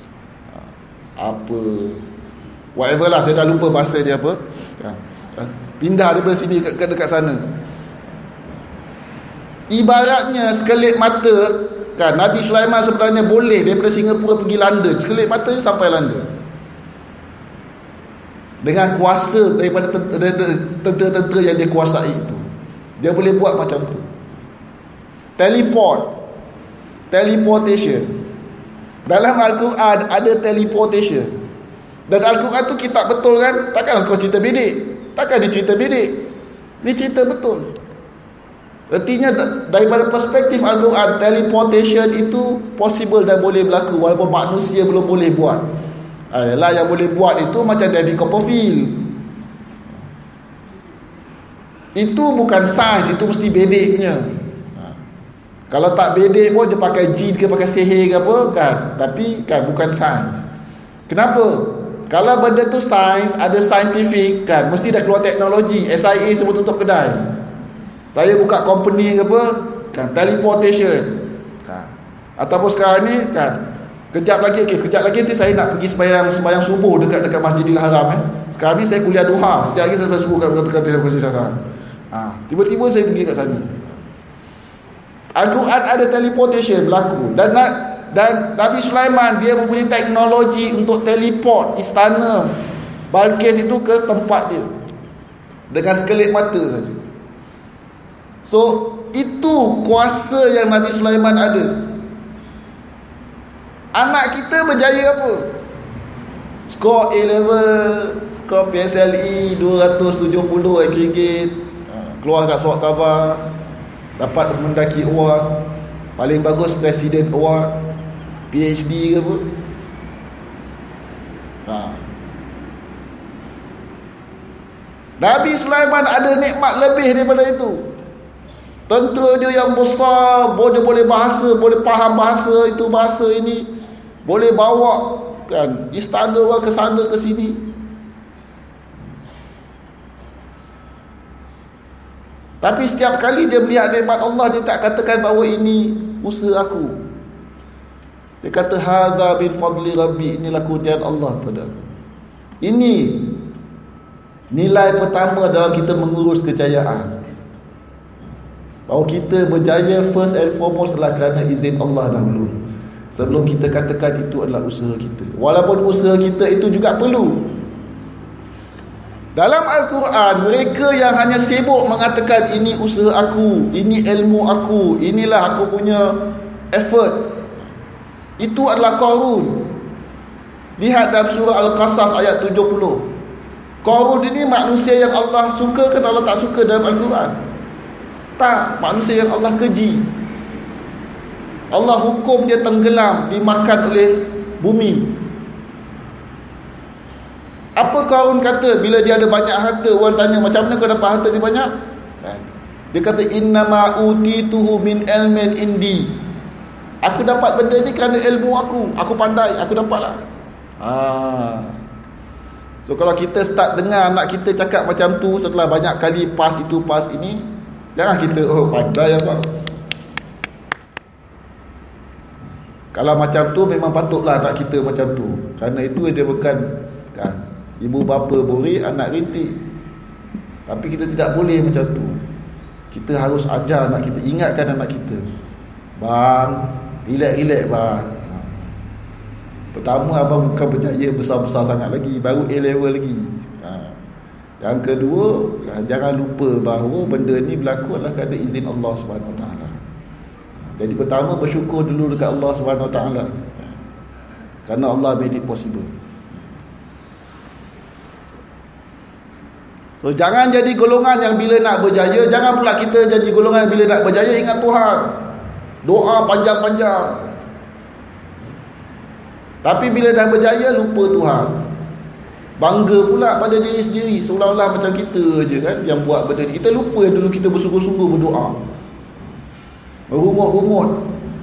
Apa, whatever lah, saya dah lupa bahasa dia apa. Pindah daripada sini ke dekat sana. Ibaratnya sekelip mata, kan, Nabi Sulaiman sebenarnya boleh daripada Singapura pergi London, sekelip mata dia sampai London dengan kuasa daripada tentera-tentera yang dia kuasai itu. Dia boleh buat macam tu. Teleport, teleportation. Dalam Al-Quran ada teleportation. Dan Al-Quran tu kitab betul kan? Takkan kau cerita bedek. Takkan dia cerita bedek. Ni cerita betul. Artinya daripada perspektif Al-Quran, teleportation itu possible dan boleh berlaku walaupun manusia belum boleh buat. Ayolah, yang boleh buat itu macam David Copperfield. Itu bukan sains, itu mesti bedeknya. Kalau tak bedek pun dia pakai jin ke pakai sihir ke apa kan. Tapi kan bukan sains. Kenapa? Kalau benda tu sains, ada scientific kan, mesti dah keluar teknologi. S I A semua tutup kedai. Saya buka company ke apa kan, teleportation kan. Ataupun sekarang ni kan, kejap lagi okey, kejap lagi nanti saya nak pergi sembahyang sembahyang subuh dekat dekat Masjidil Haram eh. Sekarang ni saya kuliah duha, sekejap lagi saya subuh kat dekat Masjidil Haram. Ha, tiba-tiba saya pergi kat sana. Al-Quran ada teleportation berlaku. Dan dan Nabi Sulaiman dia mempunyai teknologi untuk teleport istana Balqis itu ke tempat dia dengan sekelip mata saja. So itu kuasa yang Nabi Sulaiman ada. Anak kita berjaya apa? Skor A level, skor P S L E dua ratus tujuh puluh aggregate, keluar kat surat khabar, dapat mendaki award, paling bagus President Award, P H D ke apa. Ha. Nabi Sulaiman ada nikmat lebih daripada itu. Tentera dia yang besar, dia boleh bahasa, boleh faham bahasa itu, bahasa ini, boleh bawa kan istana orang ke sana ke sini. Tapi setiap kali dia melihat nikmat Allah, dia tak katakan bahawa ini usaha aku. Dia kata hadza min fadli rabbi, inilah kurniaan Allah pada aku. Ini nilai pertama dalam kita mengurus kejayaan. Bahawa kita berjaya first and foremost adalah kerana izin Allah dahulu, sebelum kita katakan itu adalah usaha kita. Walaupun usaha kita itu juga perlu. Dalam Al-Quran, mereka yang hanya sibuk mengatakan ini usaha aku, ini ilmu aku, inilah aku punya effort, itu adalah Qarun. Lihat dalam surah Al-Qasas ayat tujuh puluh. Qarun ini manusia yang Allah suka ke Allah tak suka dalam Al-Quran? Tak, manusia yang Allah keji. Allah hukum dia tenggelam, dimakan oleh bumi. Apa Qarun kata bila dia ada banyak harta? Orang tanya, macam mana kau dapat harta ni banyak? Dia kata innama utituhu min ilmin indi. Aku dapat benda ni kerana ilmu aku. Aku pandai, aku dapatlah. Ah. So kalau kita start dengar anak kita cakap macam tu setelah banyak kali pas itu pas ini, jangan kita oh pandai apa. Kalau macam tu memang patutlah anak kita macam tu. Kerana itu dia bukan kan, ibu bapa boleh, anak rintik. Tapi kita tidak boleh macam tu. Kita harus ajar anak kita, ingatkan anak kita, bang, relax-relax bang. Pertama, abang bukan berjaya besar-besar sangat lagi, baru A level lagi. Ha. Yang kedua, jangan lupa bahawa benda ni berlaku adalah kerana izin Allah subhanahu wa taala. Jadi pertama, bersyukur dulu dekat Allah subhanahu wa taala, kerana Allah made it possible. So jangan jadi golongan yang bila nak berjaya, jangan pula kita jadi golongan yang bila nak berjaya ingat Tuhan, doa panjang-panjang. Tapi bila dah berjaya lupa Tuhan, bangga pula pada diri sendiri, seolah-olah macam kita je kan yang buat benda ni. Kita lupa dulu kita bersungguh-sungguh berdoa, berumut-umut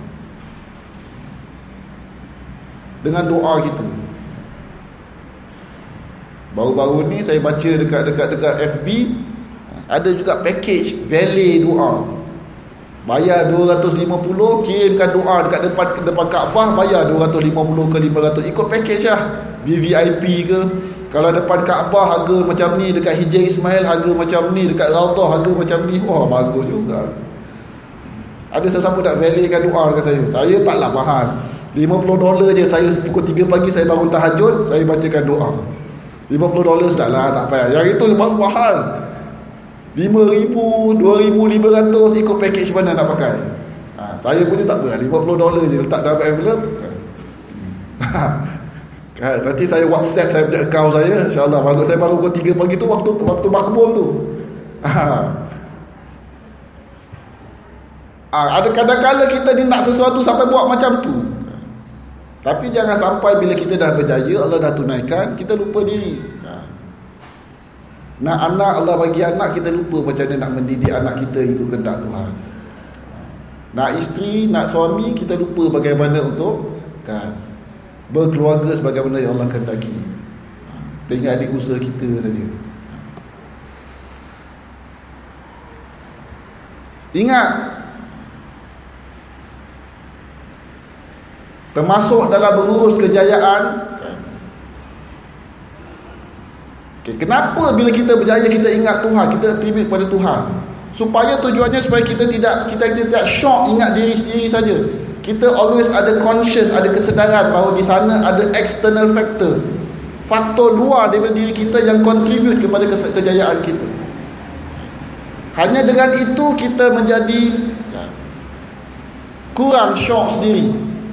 dengan doa kita. Baru-baru ni saya baca dekat-dekat dekat F B, ada juga package valet doa. Bayar dua ratus lima puluh, kirimkan doa dekat depan depan Kaabah, bayar dua ratus lima puluh ke lima ratus, ikut package lah. V V I P ke, kalau depan Kaabah harga macam ni, dekat Hijr Ismail harga macam ni, dekat Raudhah harga macam ni. Wah, bagus juga. Ada sesiapa nak valetkan doa dengan saya. Saya taklah mahal, lima puluh dolar je. Saya pukul tiga pagi saya bangun tahajud, saya bacakan doa. lima puluh dolar sudah lah, tak payah. Yang itu lebih mahal, lima ribu, dua ribu lima ratus, ikut package mana nak pakai. ha, Saya punya tak apa, lima puluh dolar je, letak dalam envelope. Nanti saya WhatsApp saya punya account saya, InsyaAllah. Baru saya baru pukul tiga pagi tu, Waktu waktu makbul tu. ha. ha, Ada kadang-kadang kita ni nak sesuatu sampai buat macam tu. Tapi jangan sampai bila kita dah berjaya, Allah dah tunaikan, kita lupa diri. ha. Nak anak, Allah bagi anak, kita lupa macam mana nak mendidik anak kita ikut kehendak Tuhan. Nak isteri, nak suami, kita lupa bagaimana untuk kan, berkeluarga sebagaimana yang Allah kehendaki. Kita ingat adik usaha kita saja. Ingat, termasuk dalam mengurus kejayaan. Okay, kenapa bila kita berjaya kita ingat Tuhan, kita tribute pada Tuhan? Supaya tujuannya supaya kita tidak kita tidak shock ingat diri sendiri saja. Kita always ada conscious, ada kesedaran bahawa di sana ada external factor, faktor luar daripada diri kita yang contribute kepada kejayaan kita. Hanya dengan itu kita menjadi kurang shock sendiri.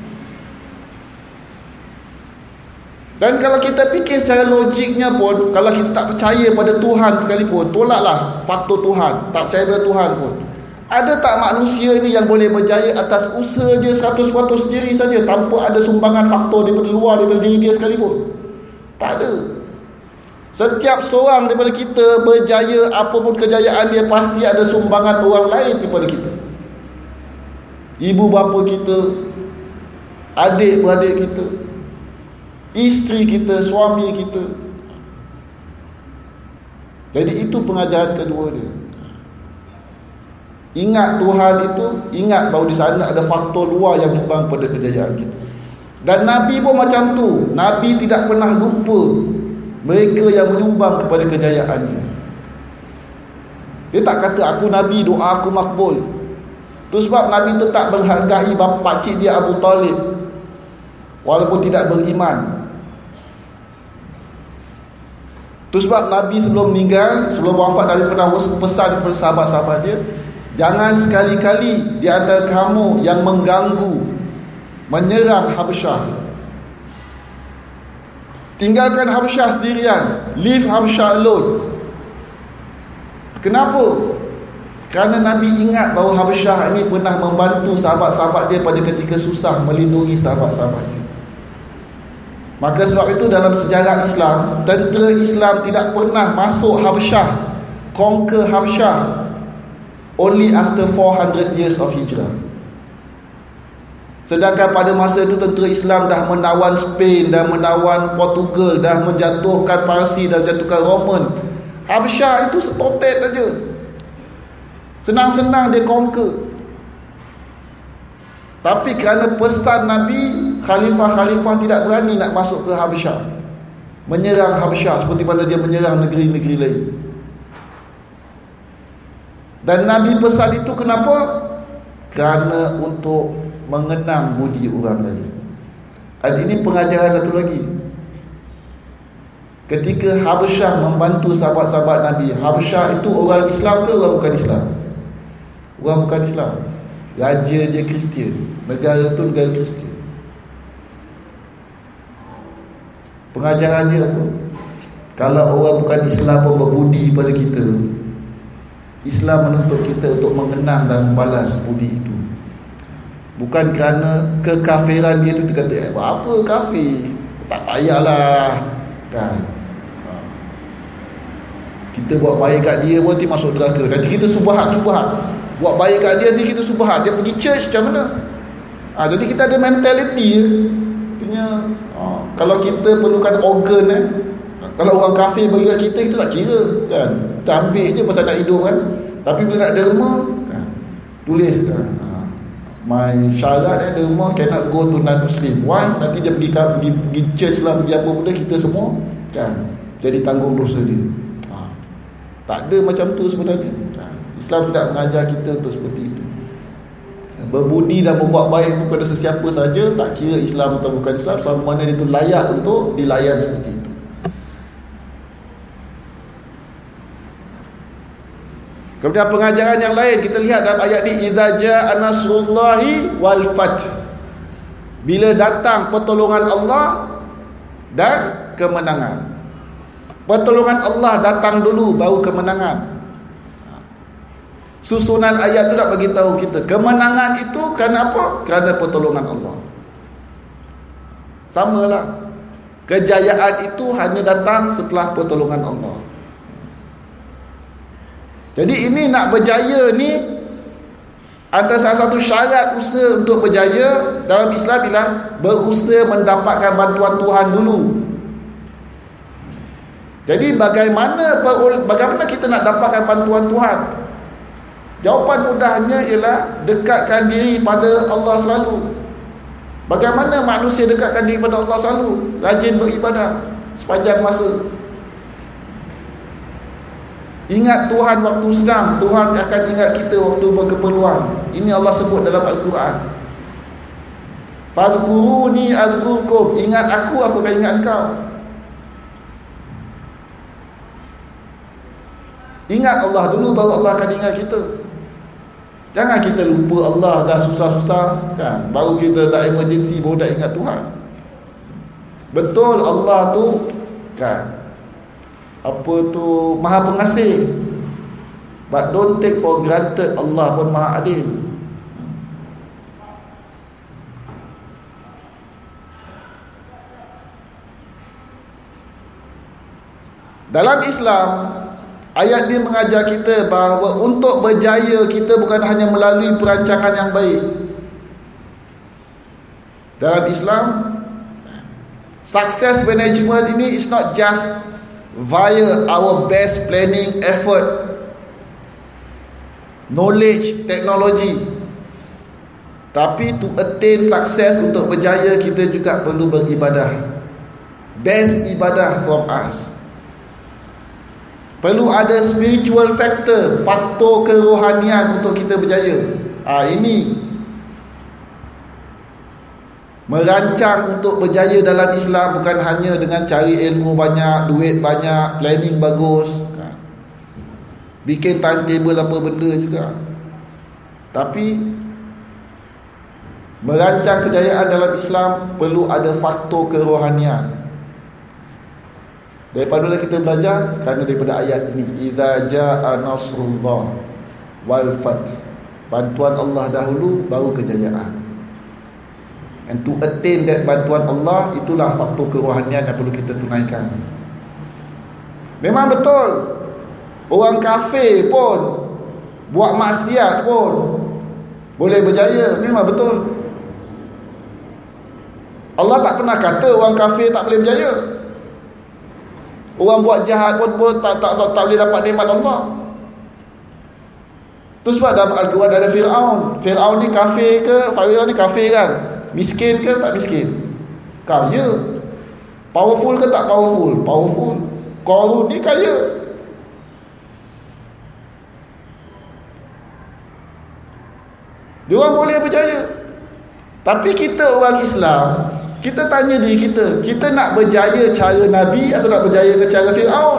Dan kalau kita fikir secara logiknya pun, kalau kita tak percaya pada Tuhan sekalipun, tolaklah faktor Tuhan, tak percaya pada Tuhan pun, ada tak manusia ni yang boleh berjaya atas usaha dia seratus peratus sendiri saja, tanpa ada sumbangan faktor daripada luar, daripada diri dia sekalipun? Tak ada. Setiap seorang daripada kita berjaya, apapun kejayaan dia, pasti ada sumbangan orang lain daripada kita. Ibu bapa kita, adik-beradik kita, isteri kita, suami kita. Jadi itu pengajaran kedua dia. Ingat Tuhan itu, ingat bahawa di sana ada faktor luar yang menyumbang pada kejayaan kita. Dan Nabi pun macam tu. Nabi tidak pernah lupa mereka yang menyumbang kepada kejayaannya. Dia tak kata aku Nabi, doa aku makbul. Itu sebab Nabi tetap menghargai bapa pakcik dia Abu Talib, walaupun tidak beriman. Itu sebab Nabi sebelum meninggal, sebelum wafat, Nabi pernah pesan kepada sahabat-sahabat dia, jangan sekali-kali di antara kamu yang mengganggu, menyerang Habsyah. Tinggalkan Habsyah sendirian. Leave Habsyah alone. Kenapa? Kerana Nabi ingat bahawa Habsyah ini pernah membantu sahabat-sahabat dia pada ketika susah, melindungi sahabat-sahabat dia. Maka sebab itu dalam sejarah Islam, tentera Islam tidak pernah masuk Habsyah, conquer Habsyah, only after four hundred years of hijrah. Sedangkan pada masa itu tentera Islam dah menawan Spain, dah menawan Portugal, dah menjatuhkan Parsi, dah menjatuhkan Roman. Habsyah itu spotted saja, senang-senang dia conquer. Tapi kerana pesan Nabi, khalifah-khalifah tidak berani nak masuk ke Habsyah, menyerang Habsyah seperti mana dia menyerang negeri-negeri lain. Dan Nabi pesan itu kenapa? Kerana untuk mengenang budi orang lain. Dan ini pengajaran satu lagi. Ketika Habsyah membantu sahabat-sahabat Nabi, Habsyah itu orang Islam ke orang bukan Islam? Orang bukan Islam. Raja dia Kristian, negara itu negara Kristian. Pengajaran dia apa? Kalau orang bukan Islam pun berbudi pada kita, Islam menuntut kita untuk mengenang dan membalas budi itu. Bukan kerana kekafiran dia tu dia kata, eh, apa kafir, tak payahlah kan, kita buat baik kat dia pun nanti masuk neraka. Nanti kita subahat-subahat, buat baik kat dia nanti kita subahat. Dia pergi church macam mana? ha, Jadi kita ada mentality. Artinya ha, kalau kita perlukan organ, eh, kalau orang kafir bagi kat kita, kita tak kira kan, kita ambil je pasal nak hidup kan. Tapi bila nak derma kan, tulis kan, ha, my syarat eh, derma cannot go to non-Muslim. Why? Nanti dia pergi, pergi, pergi church lah, pergi apa benda, kita semua kan jadi tanggung dosa dia. ha, Tak ada macam tu sebenarnya. ha, Islam tidak mengajar kita untuk seperti itu. berbudi dan berbuat baik kepada sesiapa saja, tak kira Islam atau bukan Islam, selama mana dia itu layak untuk dilayan seperti itu. Kemudian pengajaran yang lain kita lihat dalam ayat ni, idza jaa nasrullahi wal fath, bila datang pertolongan Allah dan kemenangan. Pertolongan Allah datang dulu baru kemenangan. Susunan ayat tu nak bagi tahu kita kemenangan itu kerana apa? Kerana pertolongan Allah. Samalah, kejayaan itu hanya datang setelah pertolongan Allah. Jadi ini nak berjaya ni, antara salah satu syarat usaha untuk berjaya dalam Islam ialah berusaha mendapatkan bantuan Tuhan dulu. Jadi bagaimana bagaimana kita nak dapatkan bantuan Tuhan? Jawapan mudahnya ialah dekatkan diri pada Allah selalu. Bagaimana manusia dekatkan diri pada Allah selalu? Rajin beribadah sepanjang masa. Ingat Tuhan waktu senang, Tuhan akan ingat kita waktu berkeperluan. Ini Allah sebut dalam Al-Quran. Fadhkuruni azkurkum, ingat aku, aku akan ingat engkau. Ingat Allah dulu baru Allah akan ingat kita. Jangan kita lupa Allah dah susah-susah kan, baru kita dah emergency baru dah ingat Tuhan. Betul Allah tu kan, apa tu, Maha Pengasih, but don't take for granted Allah pun Maha Adil. Dalam Islam, ayat ini mengajar kita bahawa untuk berjaya kita bukan hanya melalui perancangan yang baik. Dalam Islam, success management ini is not just via our best planning effort, knowledge, teknologi. Tapi to attain success, untuk berjaya kita juga perlu beribadah. Best ibadah from us. Perlu ada spiritual factor, faktor kerohanian untuk kita berjaya. Ah, ini merancang untuk berjaya dalam Islam bukan hanya dengan cari ilmu banyak, duit banyak, planning bagus kan, bikin timetable apa benda juga. Tapi merancang kejayaan dalam Islam perlu ada faktor kerohanian. Daripada mana kita belajar? Kerana daripada ayat ini, idza jaa nasrullah wal fath, bantuan Allah dahulu baru kejayaan. And to attain that bantuan Allah, itulah faktor kerohanian yang perlu kita tunaikan. Memang betul, orang kafir pun buat maksiat pun boleh berjaya. Memang betul. Allah tak pernah kata orang kafir tak boleh berjaya. Orang buat jahat pun, pun tak, tak, tak, tak boleh dapat nikmat Allah. Itu sebab dalam Al-Quran ada Fir'aun. Fir'aun ni kafir ke? Fir'aun ni kafir kan? Miskin ke? Tak miskin. Kaya. Powerful ke? Tak powerful. Powerful. Qarun ni kaya. Dia orang boleh berjaya. Tapi kita orang Islam, kita tanya diri kita, kita nak berjaya cara Nabi atau nak berjaya ke cara Fir'aun?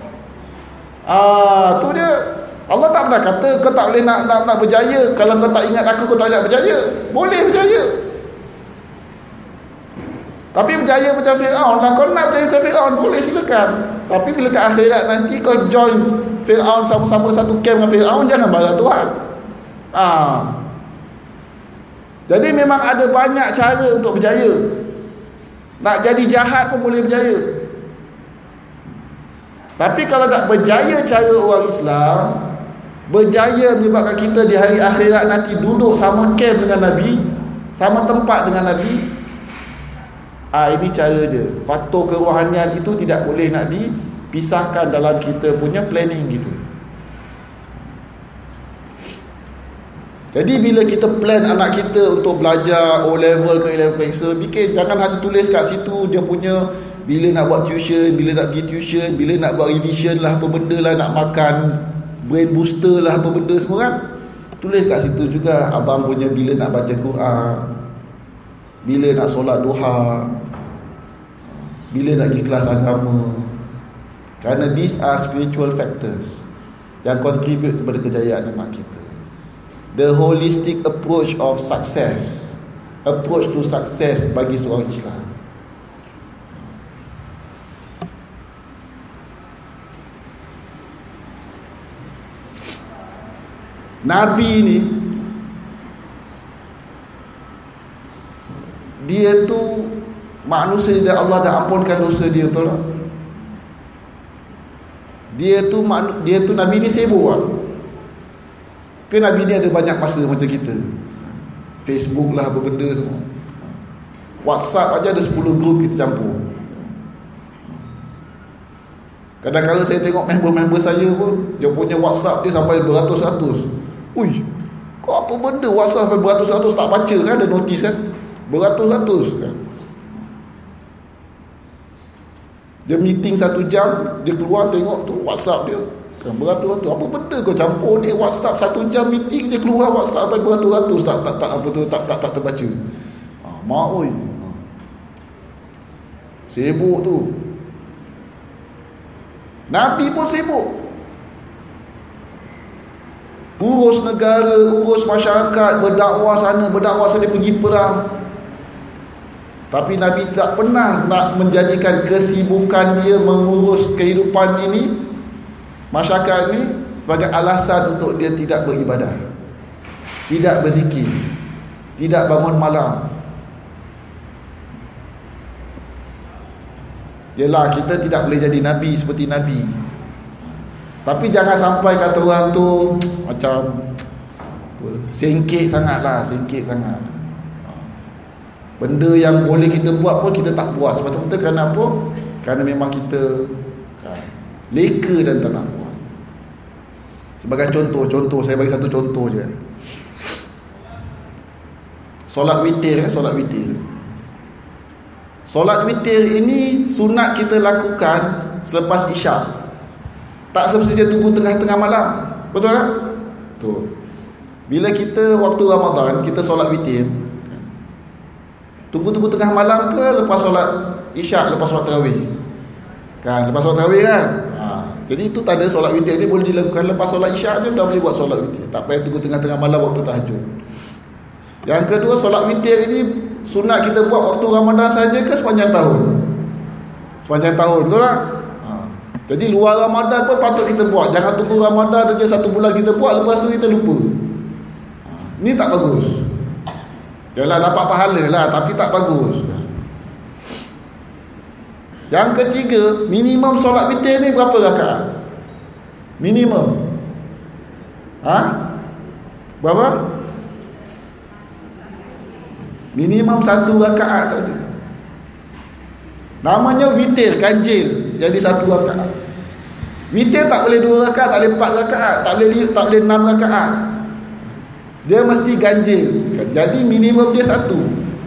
Ah, tu dia. Allah tak pernah kata kau tak boleh nak, nak, nak berjaya. Kalau kau tak ingat aku, kau tak boleh nak berjaya. Boleh berjaya. Tapi berjaya macam Fir'aun lah. Kau nak berjaya macam Fir'aun, boleh silakan. Tapi bila ke akhirat nanti kau join Fir'aun, sama-sama satu camp dengan Fir'aun, jangan bala Tuhan. Ah. Jadi memang ada banyak cara untuk berjaya. Nak jadi jahat pun boleh berjaya. Tapi kalau nak berjaya cara orang Islam, berjaya menyebabkan kita di hari akhirat nanti duduk sama camp dengan Nabi, sama tempat dengan Nabi, ah, ini cara dia. Faktor kerohanian itu tidak boleh nak dipisahkan dalam kita punya planning gitu. Jadi bila kita plan anak kita untuk belajar O level ke A level ke, bikin, jangan hanya tulis kat situ dia punya bila nak buat tuition, bila nak pergi tuition, bila nak buat revision lah apa benda lah, nak makan brain booster lah apa benda semua kan. Tulis kat situ juga abang punya bila nak baca Quran, bila nak solat duha, bila nak pergi kelas agama. Kerana these are spiritual factors yang contribute kepada kejayaan anak kita. The holistic approach of success, approach to success bagi seorang Islam. Nabi ni, dia tu manusia yang Allah dah ampunkan dosa dia, betul tak? Dia tu dia tu Nabi ni sibuk tak? Ke Nabi ni ada banyak masa macam kita? Facebook lah, apa benda semua. WhatsApp aja ada sepuluh grup kita campur. Kadang-kadang saya tengok member-member saya pun, dia punya WhatsApp dia sampai beratus-ratus. Ui, kau apa benda WhatsApp sampai beratus-ratus, tak baca kan, ada notis kan? Beratus-ratus kan. Dia meeting satu jam, dia keluar tengok tu WhatsApp dia kan, beratus-ratus. Apa benda kau campur ni WhatsApp, satu jam meeting dia keluar WhatsApp sampai beratus-ratus, tak tak tak apa tu, tak tak tak terbaca. Ha, mak oi. Ha. Sibuk tu. Nabi pun sibuk. Urus negara, urus masyarakat, berdakwah sana, berdakwah sana, pergi perang. Tapi Nabi tak pernah nak menjadikan kesibukan dia mengurus kehidupan ini, masyarakat ini, sebagai alasan untuk dia tidak beribadah, tidak berzikir, tidak bangun malam. Yelah, kita tidak boleh jadi Nabi seperti Nabi. Tapi jangan sampai kata orang tu macam singkit sangat lah, singkit sangat. Benda yang boleh kita buat pun kita tak buat. Sebab tu kerana apa? Kerana memang kita kan, leka dan tak nak buat. Sebagai contoh, contoh saya bagi satu contoh je. Solat witir, solat witir. Solat witir ini sunat kita lakukan selepas isyak. Tak semestinya tunggu tengah-tengah malam. Betul tak? Betul. Bila kita waktu Ramadan, kita solat witir, tunggu-tunggu tengah malam ke lepas solat isyak, lepas solat tarawih? Kan, lepas solat tarawih kan? Ha. Jadi itu tanda solat witir ni boleh dilakukan lepas solat isyak je, dah boleh buat solat witir. Tak payah tunggu tengah-tengah malam waktu tahajud. Yang kedua, solat witir ini sunat kita buat waktu Ramadan saja ke sepanjang tahun? Sepanjang tahun, betul tak? Jadi luar Ramadan pun patut kita buat. Jangan tunggu Ramadan saja satu bulan kita buat, lepas tu kita lupa. Ini tak bagus. Yalah, dapat pahala lah, tapi tak bagus. Yang ketiga, minimum solat witir ni berapa rakaat? Minimum. Ha? Berapa? Minimum satu rakaat saja. Namanya witir, ganjil. Jadi satu rakaat. Witir tak boleh dua rakaat, tak boleh empat rakaat, tak boleh tak boleh enam rakaat. Dia mesti ganjil. Jadi minimum dia satu.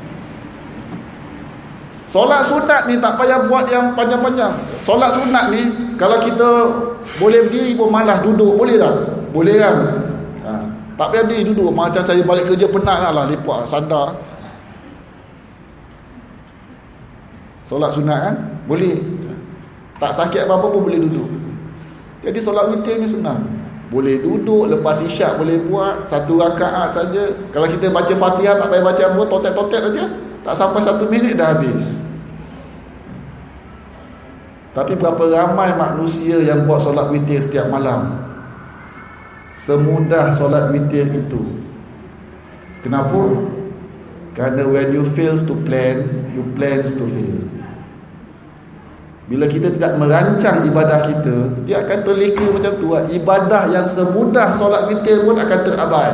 Solat sunat ni tak payah buat yang panjang-panjang. Solat sunat ni kalau kita boleh berdiri pun malas, duduk boleh tak? Boleh kan? Ha, tak payah berdiri, duduk. Macam saya balik kerja penat lah, lepak sandar. Solat sunat kan? Boleh. Tak sakit apa-apa pun boleh duduk. Jadi solat witir ni senang. Boleh duduk, lepas isyak boleh buat satu rakaat saja. Kalau kita baca Fatihah tak payah baca apa, totet-totet saja, tak sampai satu minit dah habis. Tapi berapa ramai manusia yang buat solat witir setiap malam? Semudah solat witir itu. Kenapa? Kerana when you fails to plan, you plans to fail. Bila kita tidak merancang ibadah kita, dia akan terleka macam tu. Ibadah yang semudah solat witir pun akan terabai.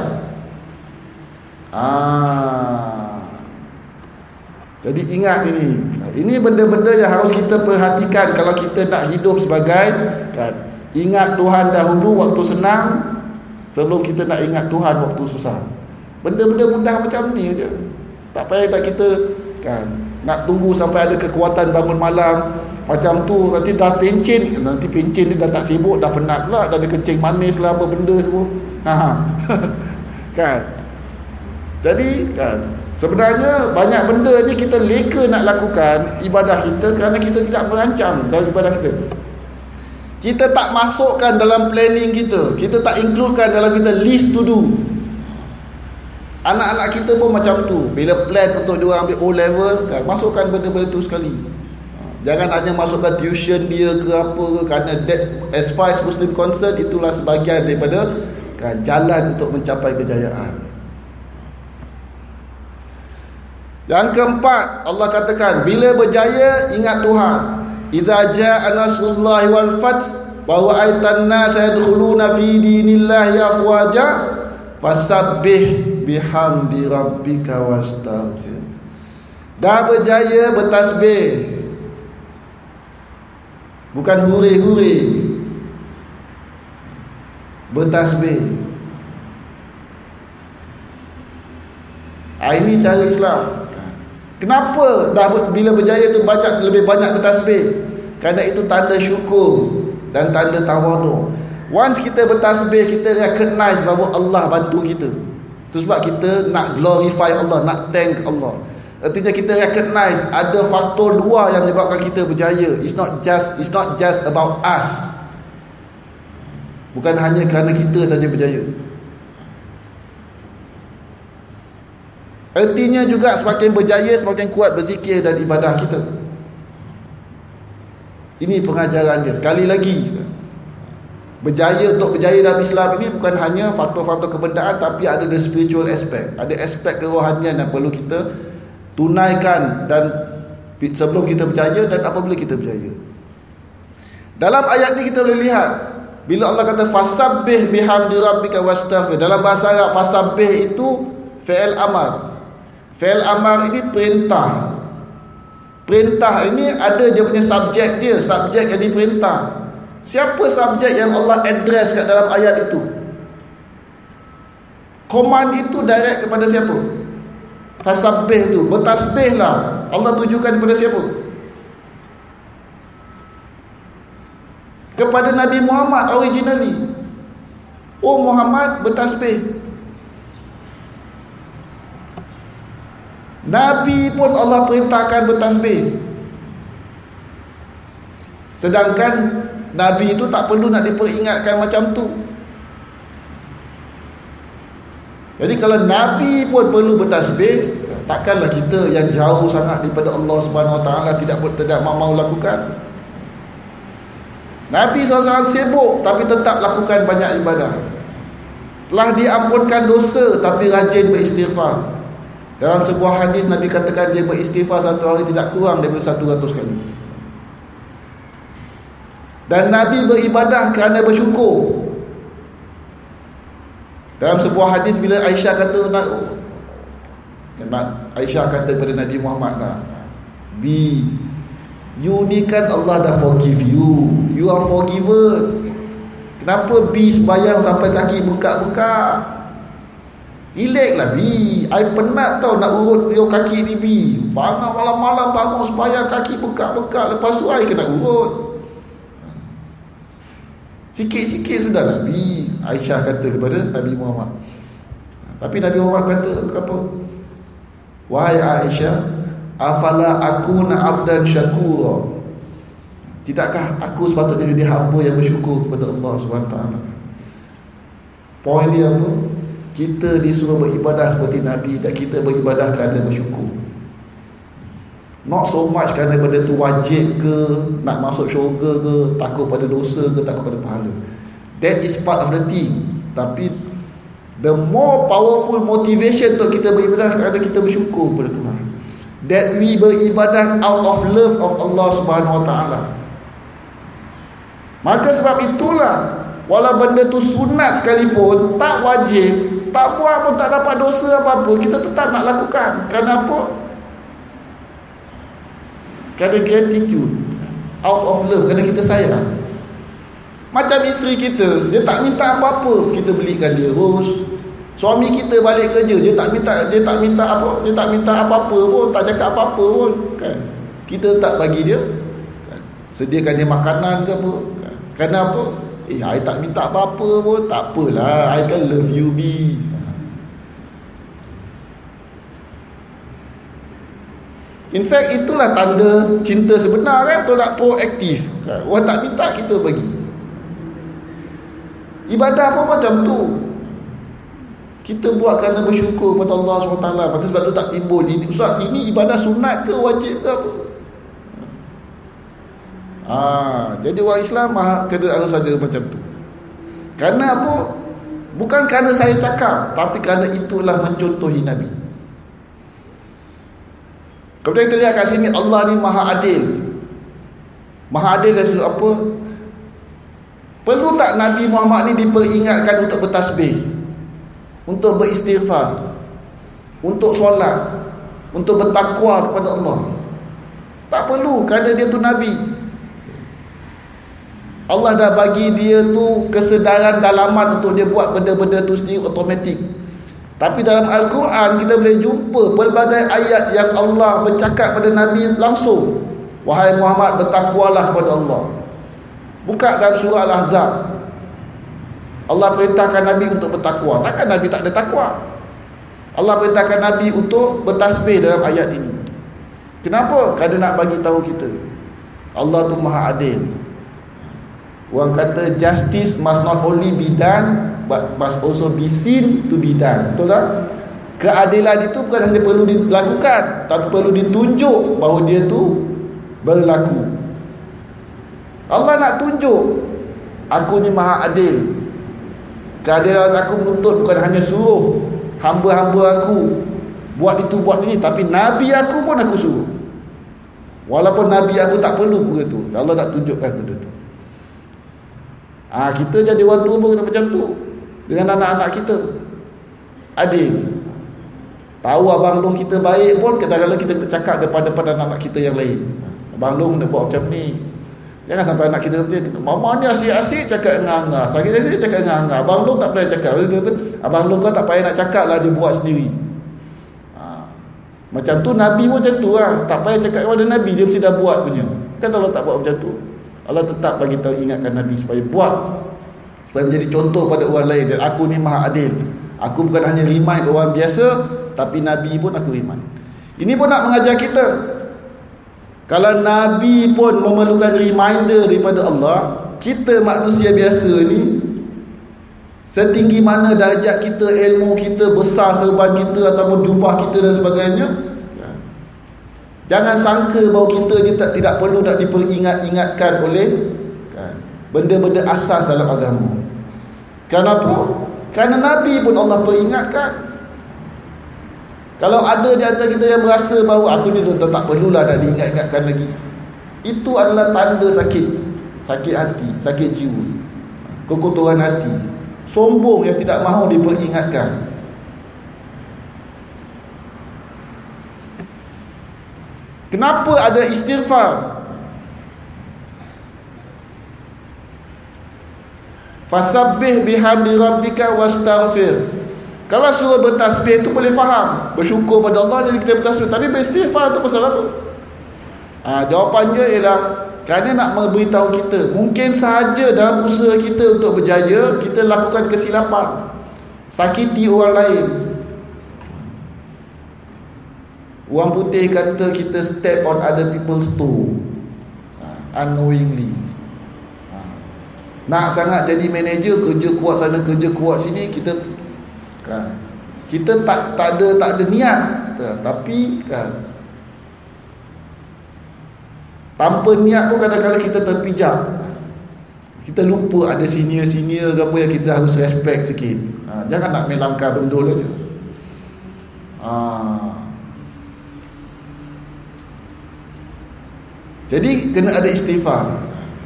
Ah. Jadi ingat ini. Ini benda-benda yang harus kita perhatikan kalau kita nak hidup sebagai kan. Ingat Tuhan dahulu waktu senang, sebelum kita nak ingat Tuhan waktu susah. Benda-benda mudah macam ni aja. Tak payah tak kita kan nak tunggu sampai ada kekuatan bangun malam. Macam tu nanti dah pencin, nanti pencin dia dah tak sibuk, dah penat pula, dah ada kencing manis lah apa benda semua. Ha. Kan? Jadi kan, sebenarnya banyak benda ni kita leka nak lakukan ibadah kita kerana kita tidak merancang dalam ibadah kita. Kita tak masukkan dalam planning kita, kita tak includekan dalam kita list to do. Anak-anak kita pun macam tu. Bila plan untuk dia ambil O level kan, masukkan benda-benda tu sekali. Jangan hanya masukkan tuition dia ke apa ke, kerana that, as far as Muslim concerned, itulah sebahagian daripada kan, jalan untuk mencapai kejayaan. Yang keempat, Allah katakan bila berjaya ingat Tuhan. Idza jaa nasrullahi wal fath wa ra'aitan nasa yadkhuluna fi dinillahi afwaja fasabbih bihamdi rabbika wastaghfir. Dah berjaya bertasbih. Bukan huri-huri. Bertasbih. Ah, ini cara Islam. Kenapa dah bila berjaya tu banyak, lebih banyak bertasbih? Kerana itu tanda syukur dan tanda tawaduk. Once kita bertasbih, kita recognize bahawa Allah bantu kita. Itu sebab kita nak glorify Allah, nak thank Allah. Artinya kita recognize ada faktor dua yang menyebabkan kita berjaya. It's not just it's not just about us. Bukan hanya kerana kita saja berjaya. Artinya juga semakin berjaya, semakin kuat berzikir dan ibadah kita. Ini pengajaran dia. Sekali lagi, berjaya untuk berjaya dalam Islam ini bukan hanya faktor-faktor kebendaan, tapi ada the spiritual aspect. Ada aspek kerohanian yang perlu kita tunaikan dan sebelum kita berjaya dan apabila kita berjaya. Dalam ayat ni kita boleh lihat bila Allah kata fasabbih bihamdi rabbika wastaghfir. Dalam bahasa Arab fasabbih itu fi'il amar. Fi'il amar ini perintah. Perintah ini ada dia punya subjek dia, subjek yang diperintah. Siapa subjek yang Allah address kat dalam ayat itu? Command itu direct kepada siapa? Fasabbih tu, bertasbihlah. Allah tujukan kepada siapa? Kepada Nabi Muhammad originally. Oh Muhammad, bertasbih. Nabi pun Allah perintahkan bertasbih. Sedangkan Nabi itu tak perlu nak diperingatkan macam tu. Jadi kalau Nabi pun perlu bertasbih, takkanlah kita yang jauh sangat daripada Allah Subhanahu Wa Taala tidak tidak mahu lakukan. Nabi sallallahu alaihi wasallam sibuk tapi tetap lakukan banyak ibadah. Telah diampunkan dosa tapi rajin beristighfar. Dalam sebuah hadis Nabi katakan dia beristighfar satu hari tidak kurang daripada satu ratus kali. Dan Nabi beribadah kerana bersyukur. Dalam sebuah hadis bila Aisyah kata Aisyah kata kepada Nabi Muhammad dah, B, you ni kan Allah dah forgive you, you are forgiven. Kenapa B sembahyang sampai kaki bengkak-bengkak? Relaxlah B, I penat tau nak urut your kaki ni B. Bangun malam-malam bangun sembahyang kaki bengkak-bengkak, lepas tu I kena urut. Sikit-sikit sudahlah B, Aisyah kata kepada Nabi Muhammad. Tapi Nabi Muhammad kata apa? Wahai Aisyah, afala akuna abdan syakura. Tidakkah aku sepatutnya jadi hamba yang bersyukur kepada Allah Subhanahu Wa Taala? Poin dia apa? Kita disuruh beribadah seperti Nabi dan kita beribadah kerana bersyukur. Not so much kerana benda tu wajib ke, nak masuk syurga ke, takut pada dosa ke, takut pada pahala. That is part of the thing. Tapi the more powerful motivation untuk kita beribadah kerana kita bersyukur kepada Tuhan. That we beribadah out of love of Allah Subhanahu Wa Taala. Maka sebab itulah, walau benda tu sunat sekalipun, tak wajib, tak buat pun tak dapat dosa apa-apa, kita tetap nak lakukan. Kerana apa? Kerana gratitude, out of love, kerana kita sayang. Macam isteri kita, dia tak minta apa-apa, kita belikan dia rose. Suami kita balik kerja, dia tak minta dia tak minta apa, dia tak minta apa-apa pun, tak cakap apa-apa pun, kan? Kita tak bagi dia, kan? Sediakan dia makanan ke apa, kan? Kerana apa? Eh, I tak minta apa-apa pun, tak apalah, I kan love you be. In fact, itulah tanda cinta sebenar kan, tolak proaktif. Orang tak minta, kita bagi. Ibadah pun macam tu. Kita buat kerana bersyukur kepada Allah subhanahu wa taala. Maka sebab tu tak timbul ini, ustaz, ini ibadah sunat ke wajib ke apa? Ah, jadi orang Islam kena harus ada macam tu. Kerana apa? Bukan kerana saya cakap, tapi kerana itulah mencontohi Nabi. Kemudian kita lihat kat sini, Allah ni maha adil. Maha adil dari sudut apa? Perlu tak Nabi Muhammad ni diperingatkan untuk bertasbih, untuk beristighfar, untuk solat, untuk bertakwa kepada Allah? Tak perlu, kerana dia tu Nabi. Allah dah bagi dia tu kesedaran dalaman untuk dia buat benda-benda tu sendiri automatik. Tapi dalam Al-Quran kita boleh jumpa pelbagai ayat yang Allah bercakap pada Nabi langsung, wahai Muhammad, bertakwalah kepada Allah. Buka dalam surah Al-Ahzab, Allah perintahkan Nabi untuk bertakwa. Takkan Nabi tak ada takwa? Allah perintahkan Nabi untuk bertasbih dalam ayat ini. Kenapa? Kerana nak bagi tahu kita Allah tu maha adil. Orang kata justice must not only be done, but must also be seen to be done. Betul tak? Keadilan itu bukan hanya perlu dilakukan, tapi perlu ditunjuk bahawa dia tu berlaku. Allah nak tunjuk, aku ni maha adil. Keadilan aku menuntut bukan hanya suruh hamba-hamba aku buat itu buat ini, tapi Nabi aku pun aku suruh. Walaupun Nabi aku tak perlu benda tu, Allah nak tunjukkan benda tu. Ah, kita jadi orang tua pun macam tu dengan anak-anak kita. Adil. Tahu abang long kita baik pun, kadang-kadang kita nak cakap depan-depan anak-anak kita yang lain. Abang long nak buat macam ni. Jangan sampai anak kita kata, mama ni asyik-asyik cakap nganga, sakit-sakit cakap nganga. Abang long tak payah cakap. Abang long kau tak payah nak cakap lah, dia buat sendiri. Ha. Macam tu Nabi pun macam tu lah. Tak payah cakap kepada Nabi, dia mesti dah buat punya. Kan Allah tak buat macam tu. Allah tetap bagi tahu, ingatkan Nabi supaya buat, supaya menjadi contoh pada orang lain. Dan aku ni maha adil. Aku bukan hanya remind orang biasa, tapi Nabi pun aku remind. Ini pun nak mengajar kita, kalau Nabi pun memerlukan reminder daripada Allah, kita manusia biasa ni, setinggi mana darjat kita, ilmu kita, besar serban kita ataupun jubah kita dan sebagainya, jangan sangka bahawa kita ni tak, tidak perlu nak diperingat-ingatkan oleh kan, benda-benda asas dalam agama. Kenapa? Kerana Nabi pun Allah peringatkan. Kalau ada di antara kita yang merasa bahawa aku ni tak, tak perlulah nak diingat-ingatkan lagi, itu adalah tanda sakit, sakit hati, sakit jiwa, kekotoran hati, sombong yang tidak mahu diperingatkan. Kenapa ada istighfar? Fasabbih bihamdi rabbika wastaghfir. Kalau suruh bertasbih itu boleh faham, bersyukur pada Allah, jadi kita bertasbih. Tapi beristighfar itu pasal apa? Ha, jawapannya ialah kerana nak memberitahu kita, mungkin sahaja dalam usaha kita untuk berjaya, kita lakukan kesilapan, sakiti orang lain. Orang putih kata kita step on other people's toe, unknowingly. Nak sangat jadi manager, kerja kuat sana, kerja kuat sini, kita kan, kita tak tak ada tak ada niat, tapi kan, tanpa niat pun kadang-kadang kita terpijak. Kita lupa ada senior-senior ke apa yang kita harus respect sikit. Ha, jangan nak main langkah bendul aja. Ah. Jadi kena ada istighfar.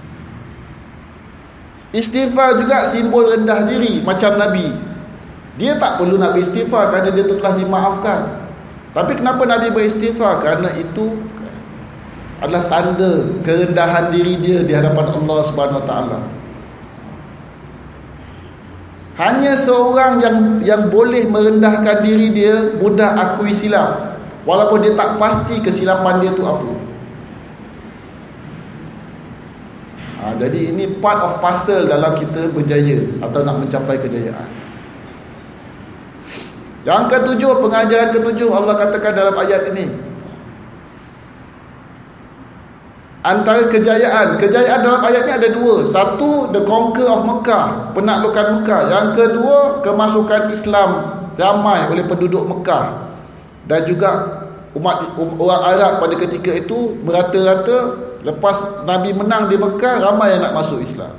Istighfar juga simbol rendah diri, macam Nabi. Dia tak perlu nak beristighfar kerana dia telah dimaafkan. Tapi kenapa Nabi beristighfar? Kerana itu adalah tanda kerendahan diri dia di hadapan Allah Subhanahu Wa Taala. Hanya seorang yang yang boleh merendahkan diri dia, mudah akui silap, walaupun dia tak pasti kesilapan dia tu apa. Ha, jadi ini part of puzzle dalam kita berjaya atau nak mencapai kejayaan. Yang ketujuh, pengajaran ketujuh Allah katakan dalam ayat ini, antara kejayaan, kejayaan dalam ayat ni ada dua. Satu, the conquer of Mekah, penaklukan Mekah. Yang kedua, kemasukan Islam ramai oleh penduduk Mekah. Dan juga umat orang Arab pada ketika itu merata-rata, lepas Nabi menang di Mekah, ramai yang nak masuk Islam.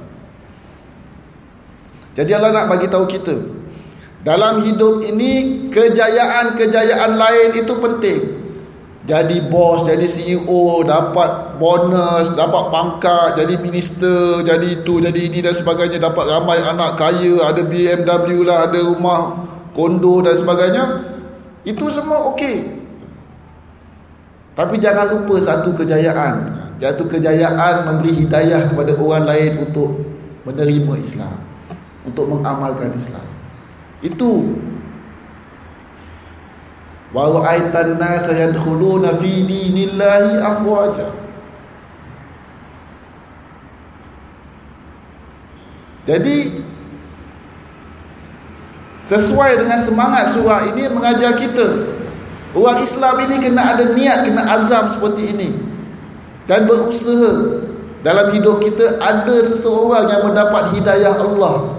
Jadi Allah nak bagi tahu kita, dalam hidup ini kejayaan-kejayaan lain itu penting. Jadi bos, jadi C E O, dapat bonus, dapat pangkat, jadi minister, jadi itu, jadi ini dan sebagainya, dapat ramai anak kaya, ada B M W lah, ada rumah, kondo dan sebagainya. Itu semua okey. Tapi jangan lupa satu kejayaan, iaitu kejayaan memberi hidayah kepada orang lain untuk menerima Islam, untuk mengamalkan Islam. Itu wa ra'aitan nasa yadkhuluna fi dinillahi afwaja. Jadi sesuai dengan semangat surah ini mengajar kita, orang Islam ini kena ada niat, kena azam seperti ini, dan berusaha dalam hidup kita ada seseorang yang mendapat hidayah Allah,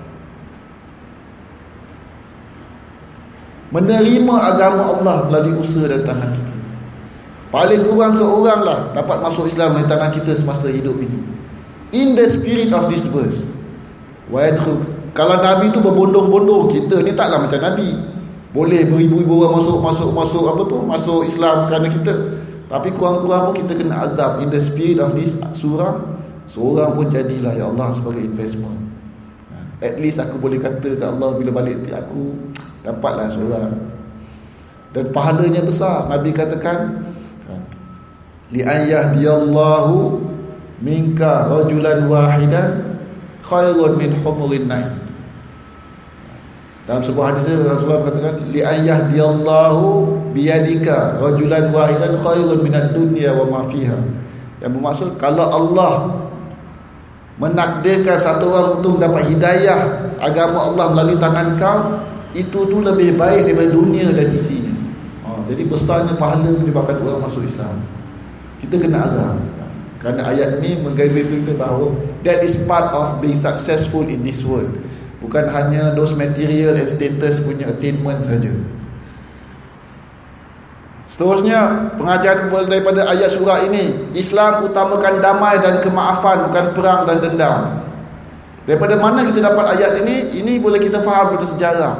menerima agama Allah melalui usaha dan tangan kita. Paling kurang seorang lah dapat masuk Islam melalui tangan kita semasa hidup ini. In the spirit of this verse. Kalau Nabi tu berbondong-bondong, kita ni taklah macam Nabi. Boleh beribu-ribu orang masuk masuk masuk apa tu, masuk Islam kerana kita. Tapi kurang-kurang pun kita kena azab. In the spirit of this surah, seorang pun jadilah ya Allah sebagai investment. At least aku boleh kata ke Allah bila balik nanti aku dapatlah seorang, dan pahalanya besar. Nabi katakan, li an yahdiyallahu minka rajulan wahidan khairun min humurin naim. Dalam sebuah hadis Rasulullah katakan, li an yahdiyallahu biyadika rajulan wahidan khairun minad dunya wa ma fiha. Yang bermaksud, kalau Allah menakdirkan satu orang untuk mendapat hidayah agama Allah melalui tangan kau, itu tu lebih baik daripada dunia dan isinya. Ha, jadi besarnya pahala menyebabkan orang masuk Islam. Kita kena azam, kerana ayat ni menggaris kita bahawa that is part of being successful in this world. Bukan hanya those material and status punya attainment saja. Seterusnya, pengajaran daripada ayat surah ini, Islam utamakan damai dan kemaafan, bukan perang dan dendam. Daripada mana kita dapat ayat ini? Ini boleh kita faham dari sejarah.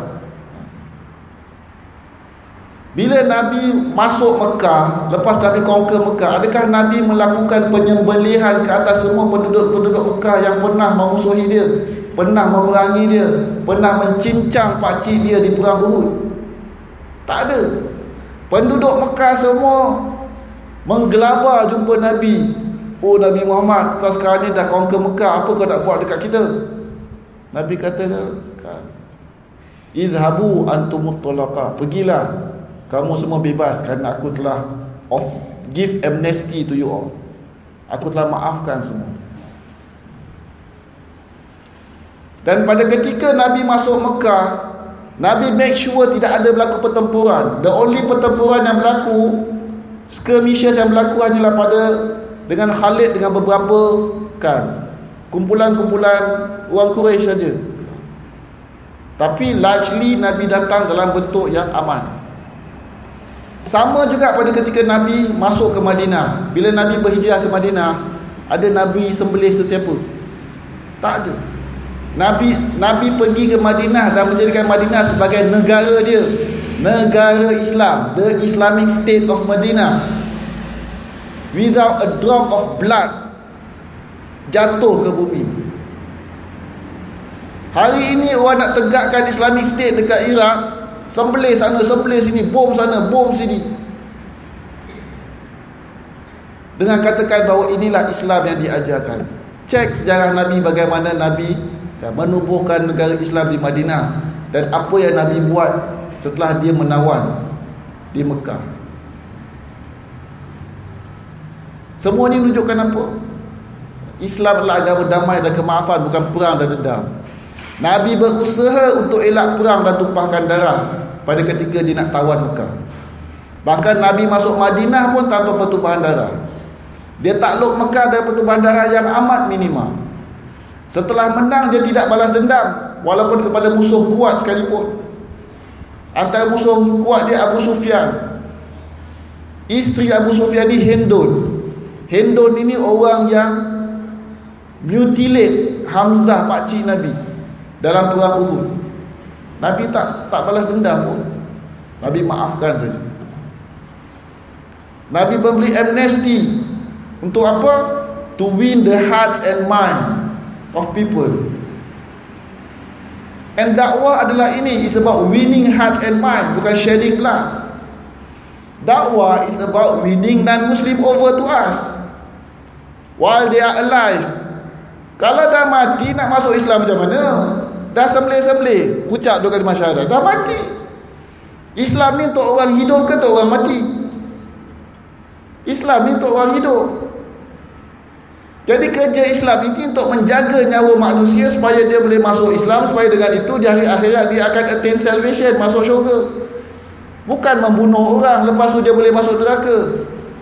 Bila Nabi masuk Mekah, lepas Nabi conquer Mekah, adakah Nabi melakukan penyembelihan ke atas semua penduduk-penduduk Mekah yang pernah memusuhi dia, pernah memerangi dia, pernah mencincang pakcik dia di perang Uhud? Tak ada. Penduduk Mekah semua menggelabar jumpa Nabi. Oh Nabi Muhammad, kau sekarang ni dah conquer Mekah, apa kau nak buat dekat kita? Nabi kata, idhabu antumut talaqa, pergilah kamu semua bebas, kerana aku telah off, give amnesty to you all. Aku telah maafkan semua. Dan pada ketika Nabi masuk Mekah, Nabi make sure tidak ada berlaku pertempuran. The only pertempuran yang berlaku, skirmishes yang berlaku hanyalah pada dengan Khalid dengan beberapa kan kumpulan-kumpulan orang Quraisy saja. Tapi largely Nabi datang dalam bentuk yang aman. Sama juga pada ketika Nabi masuk ke Madinah. Bila Nabi berhijrah ke Madinah, ada Nabi sembelih sesiapa? Tak ada. Nabi Nabi pergi ke Madinah dan menjadikan Madinah sebagai negara dia, negara Islam, the Islamic State of Madinah, without a drop of blood jatuh ke bumi. Hari ini orang nak tegakkan Islamic State dekat Iraq, sembelih sana, sembelih sini, bom sana, bom sini, dengan katakan bahawa inilah Islam yang diajarkan. Cek sejarah Nabi, bagaimana Nabi menubuhkan negara Islam di Madinah, dan apa yang Nabi buat setelah dia menawan di Mekah. Semua ini menunjukkan apa? Islam adalah agama damai dan kemaafan, bukan perang dan dendam. Nabi berusaha untuk elak perang dan tumpahkan darah pada ketika dia nak tawan Mekah. Bahkan Nabi masuk Madinah pun tanpa pertumpahan darah. Dia takluk Mekah daripada bandara yang amat minima. Setelah menang, dia tidak balas dendam, walaupun kepada musuh kuat sekalipun. Antara musuh kuat dia Abu Sufyan. Isteri Abu Sufyan ni Hindun. Hindun ini orang yang mutilate Hamzah, pakcik Nabi, dalam perang Uhud. Nabi tak tak balas dendam pun. Nabi maafkan saja. Nabi memberi amnesty. Untuk apa? To win the hearts and mind of people. And dakwah adalah ini, is about winning hearts and mind, bukan shedding blood. Dakwah is about winning non-Muslim over to us while they are alive. Kalau dah mati nak masuk Islam macam mana? Dah sembelih-sembelih, ucap dua kali syahadat, dah mati. Islam ni untuk orang hidup ke untuk orang mati? Islam ni untuk orang hidup. Jadi kerja Islam ini untuk menjaga nyawa manusia supaya dia boleh masuk Islam, supaya dengan itu di hari akhirat dia akan attain salvation, masuk syurga. Bukan membunuh orang lepas tu dia boleh masuk neraka.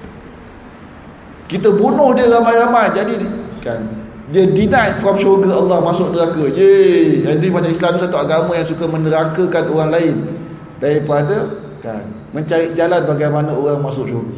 Kita bunuh dia ramai-ramai, jadi kan dia denied from syurga Allah, masuk neraka. Yeay, Azim macam Islam satu agama yang suka menerakakan orang lain daripada kan mencari jalan bagaimana orang masuk syurga.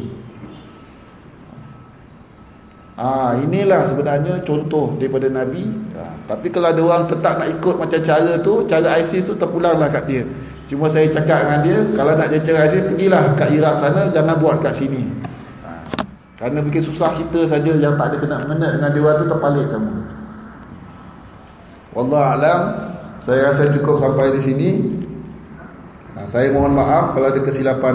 Ah, inilah sebenarnya contoh daripada Nabi. Ha, tapi kalau ada orang tetap nak ikut macam cara tu, cara ISIS tu, terpulanglah kat dia. Cuma saya cakap dengan dia, kalau nak jadi cara ISIS, pergilah kat Iraq sana, jangan buat kat sini. Ha, kerana bikin susah kita saja yang tak ada kena-mengena dengan dia tu terpalit semua. Wallahualam, saya rasa cukup sampai di sini. Ha, saya mohon maaf kalau ada kesilapan.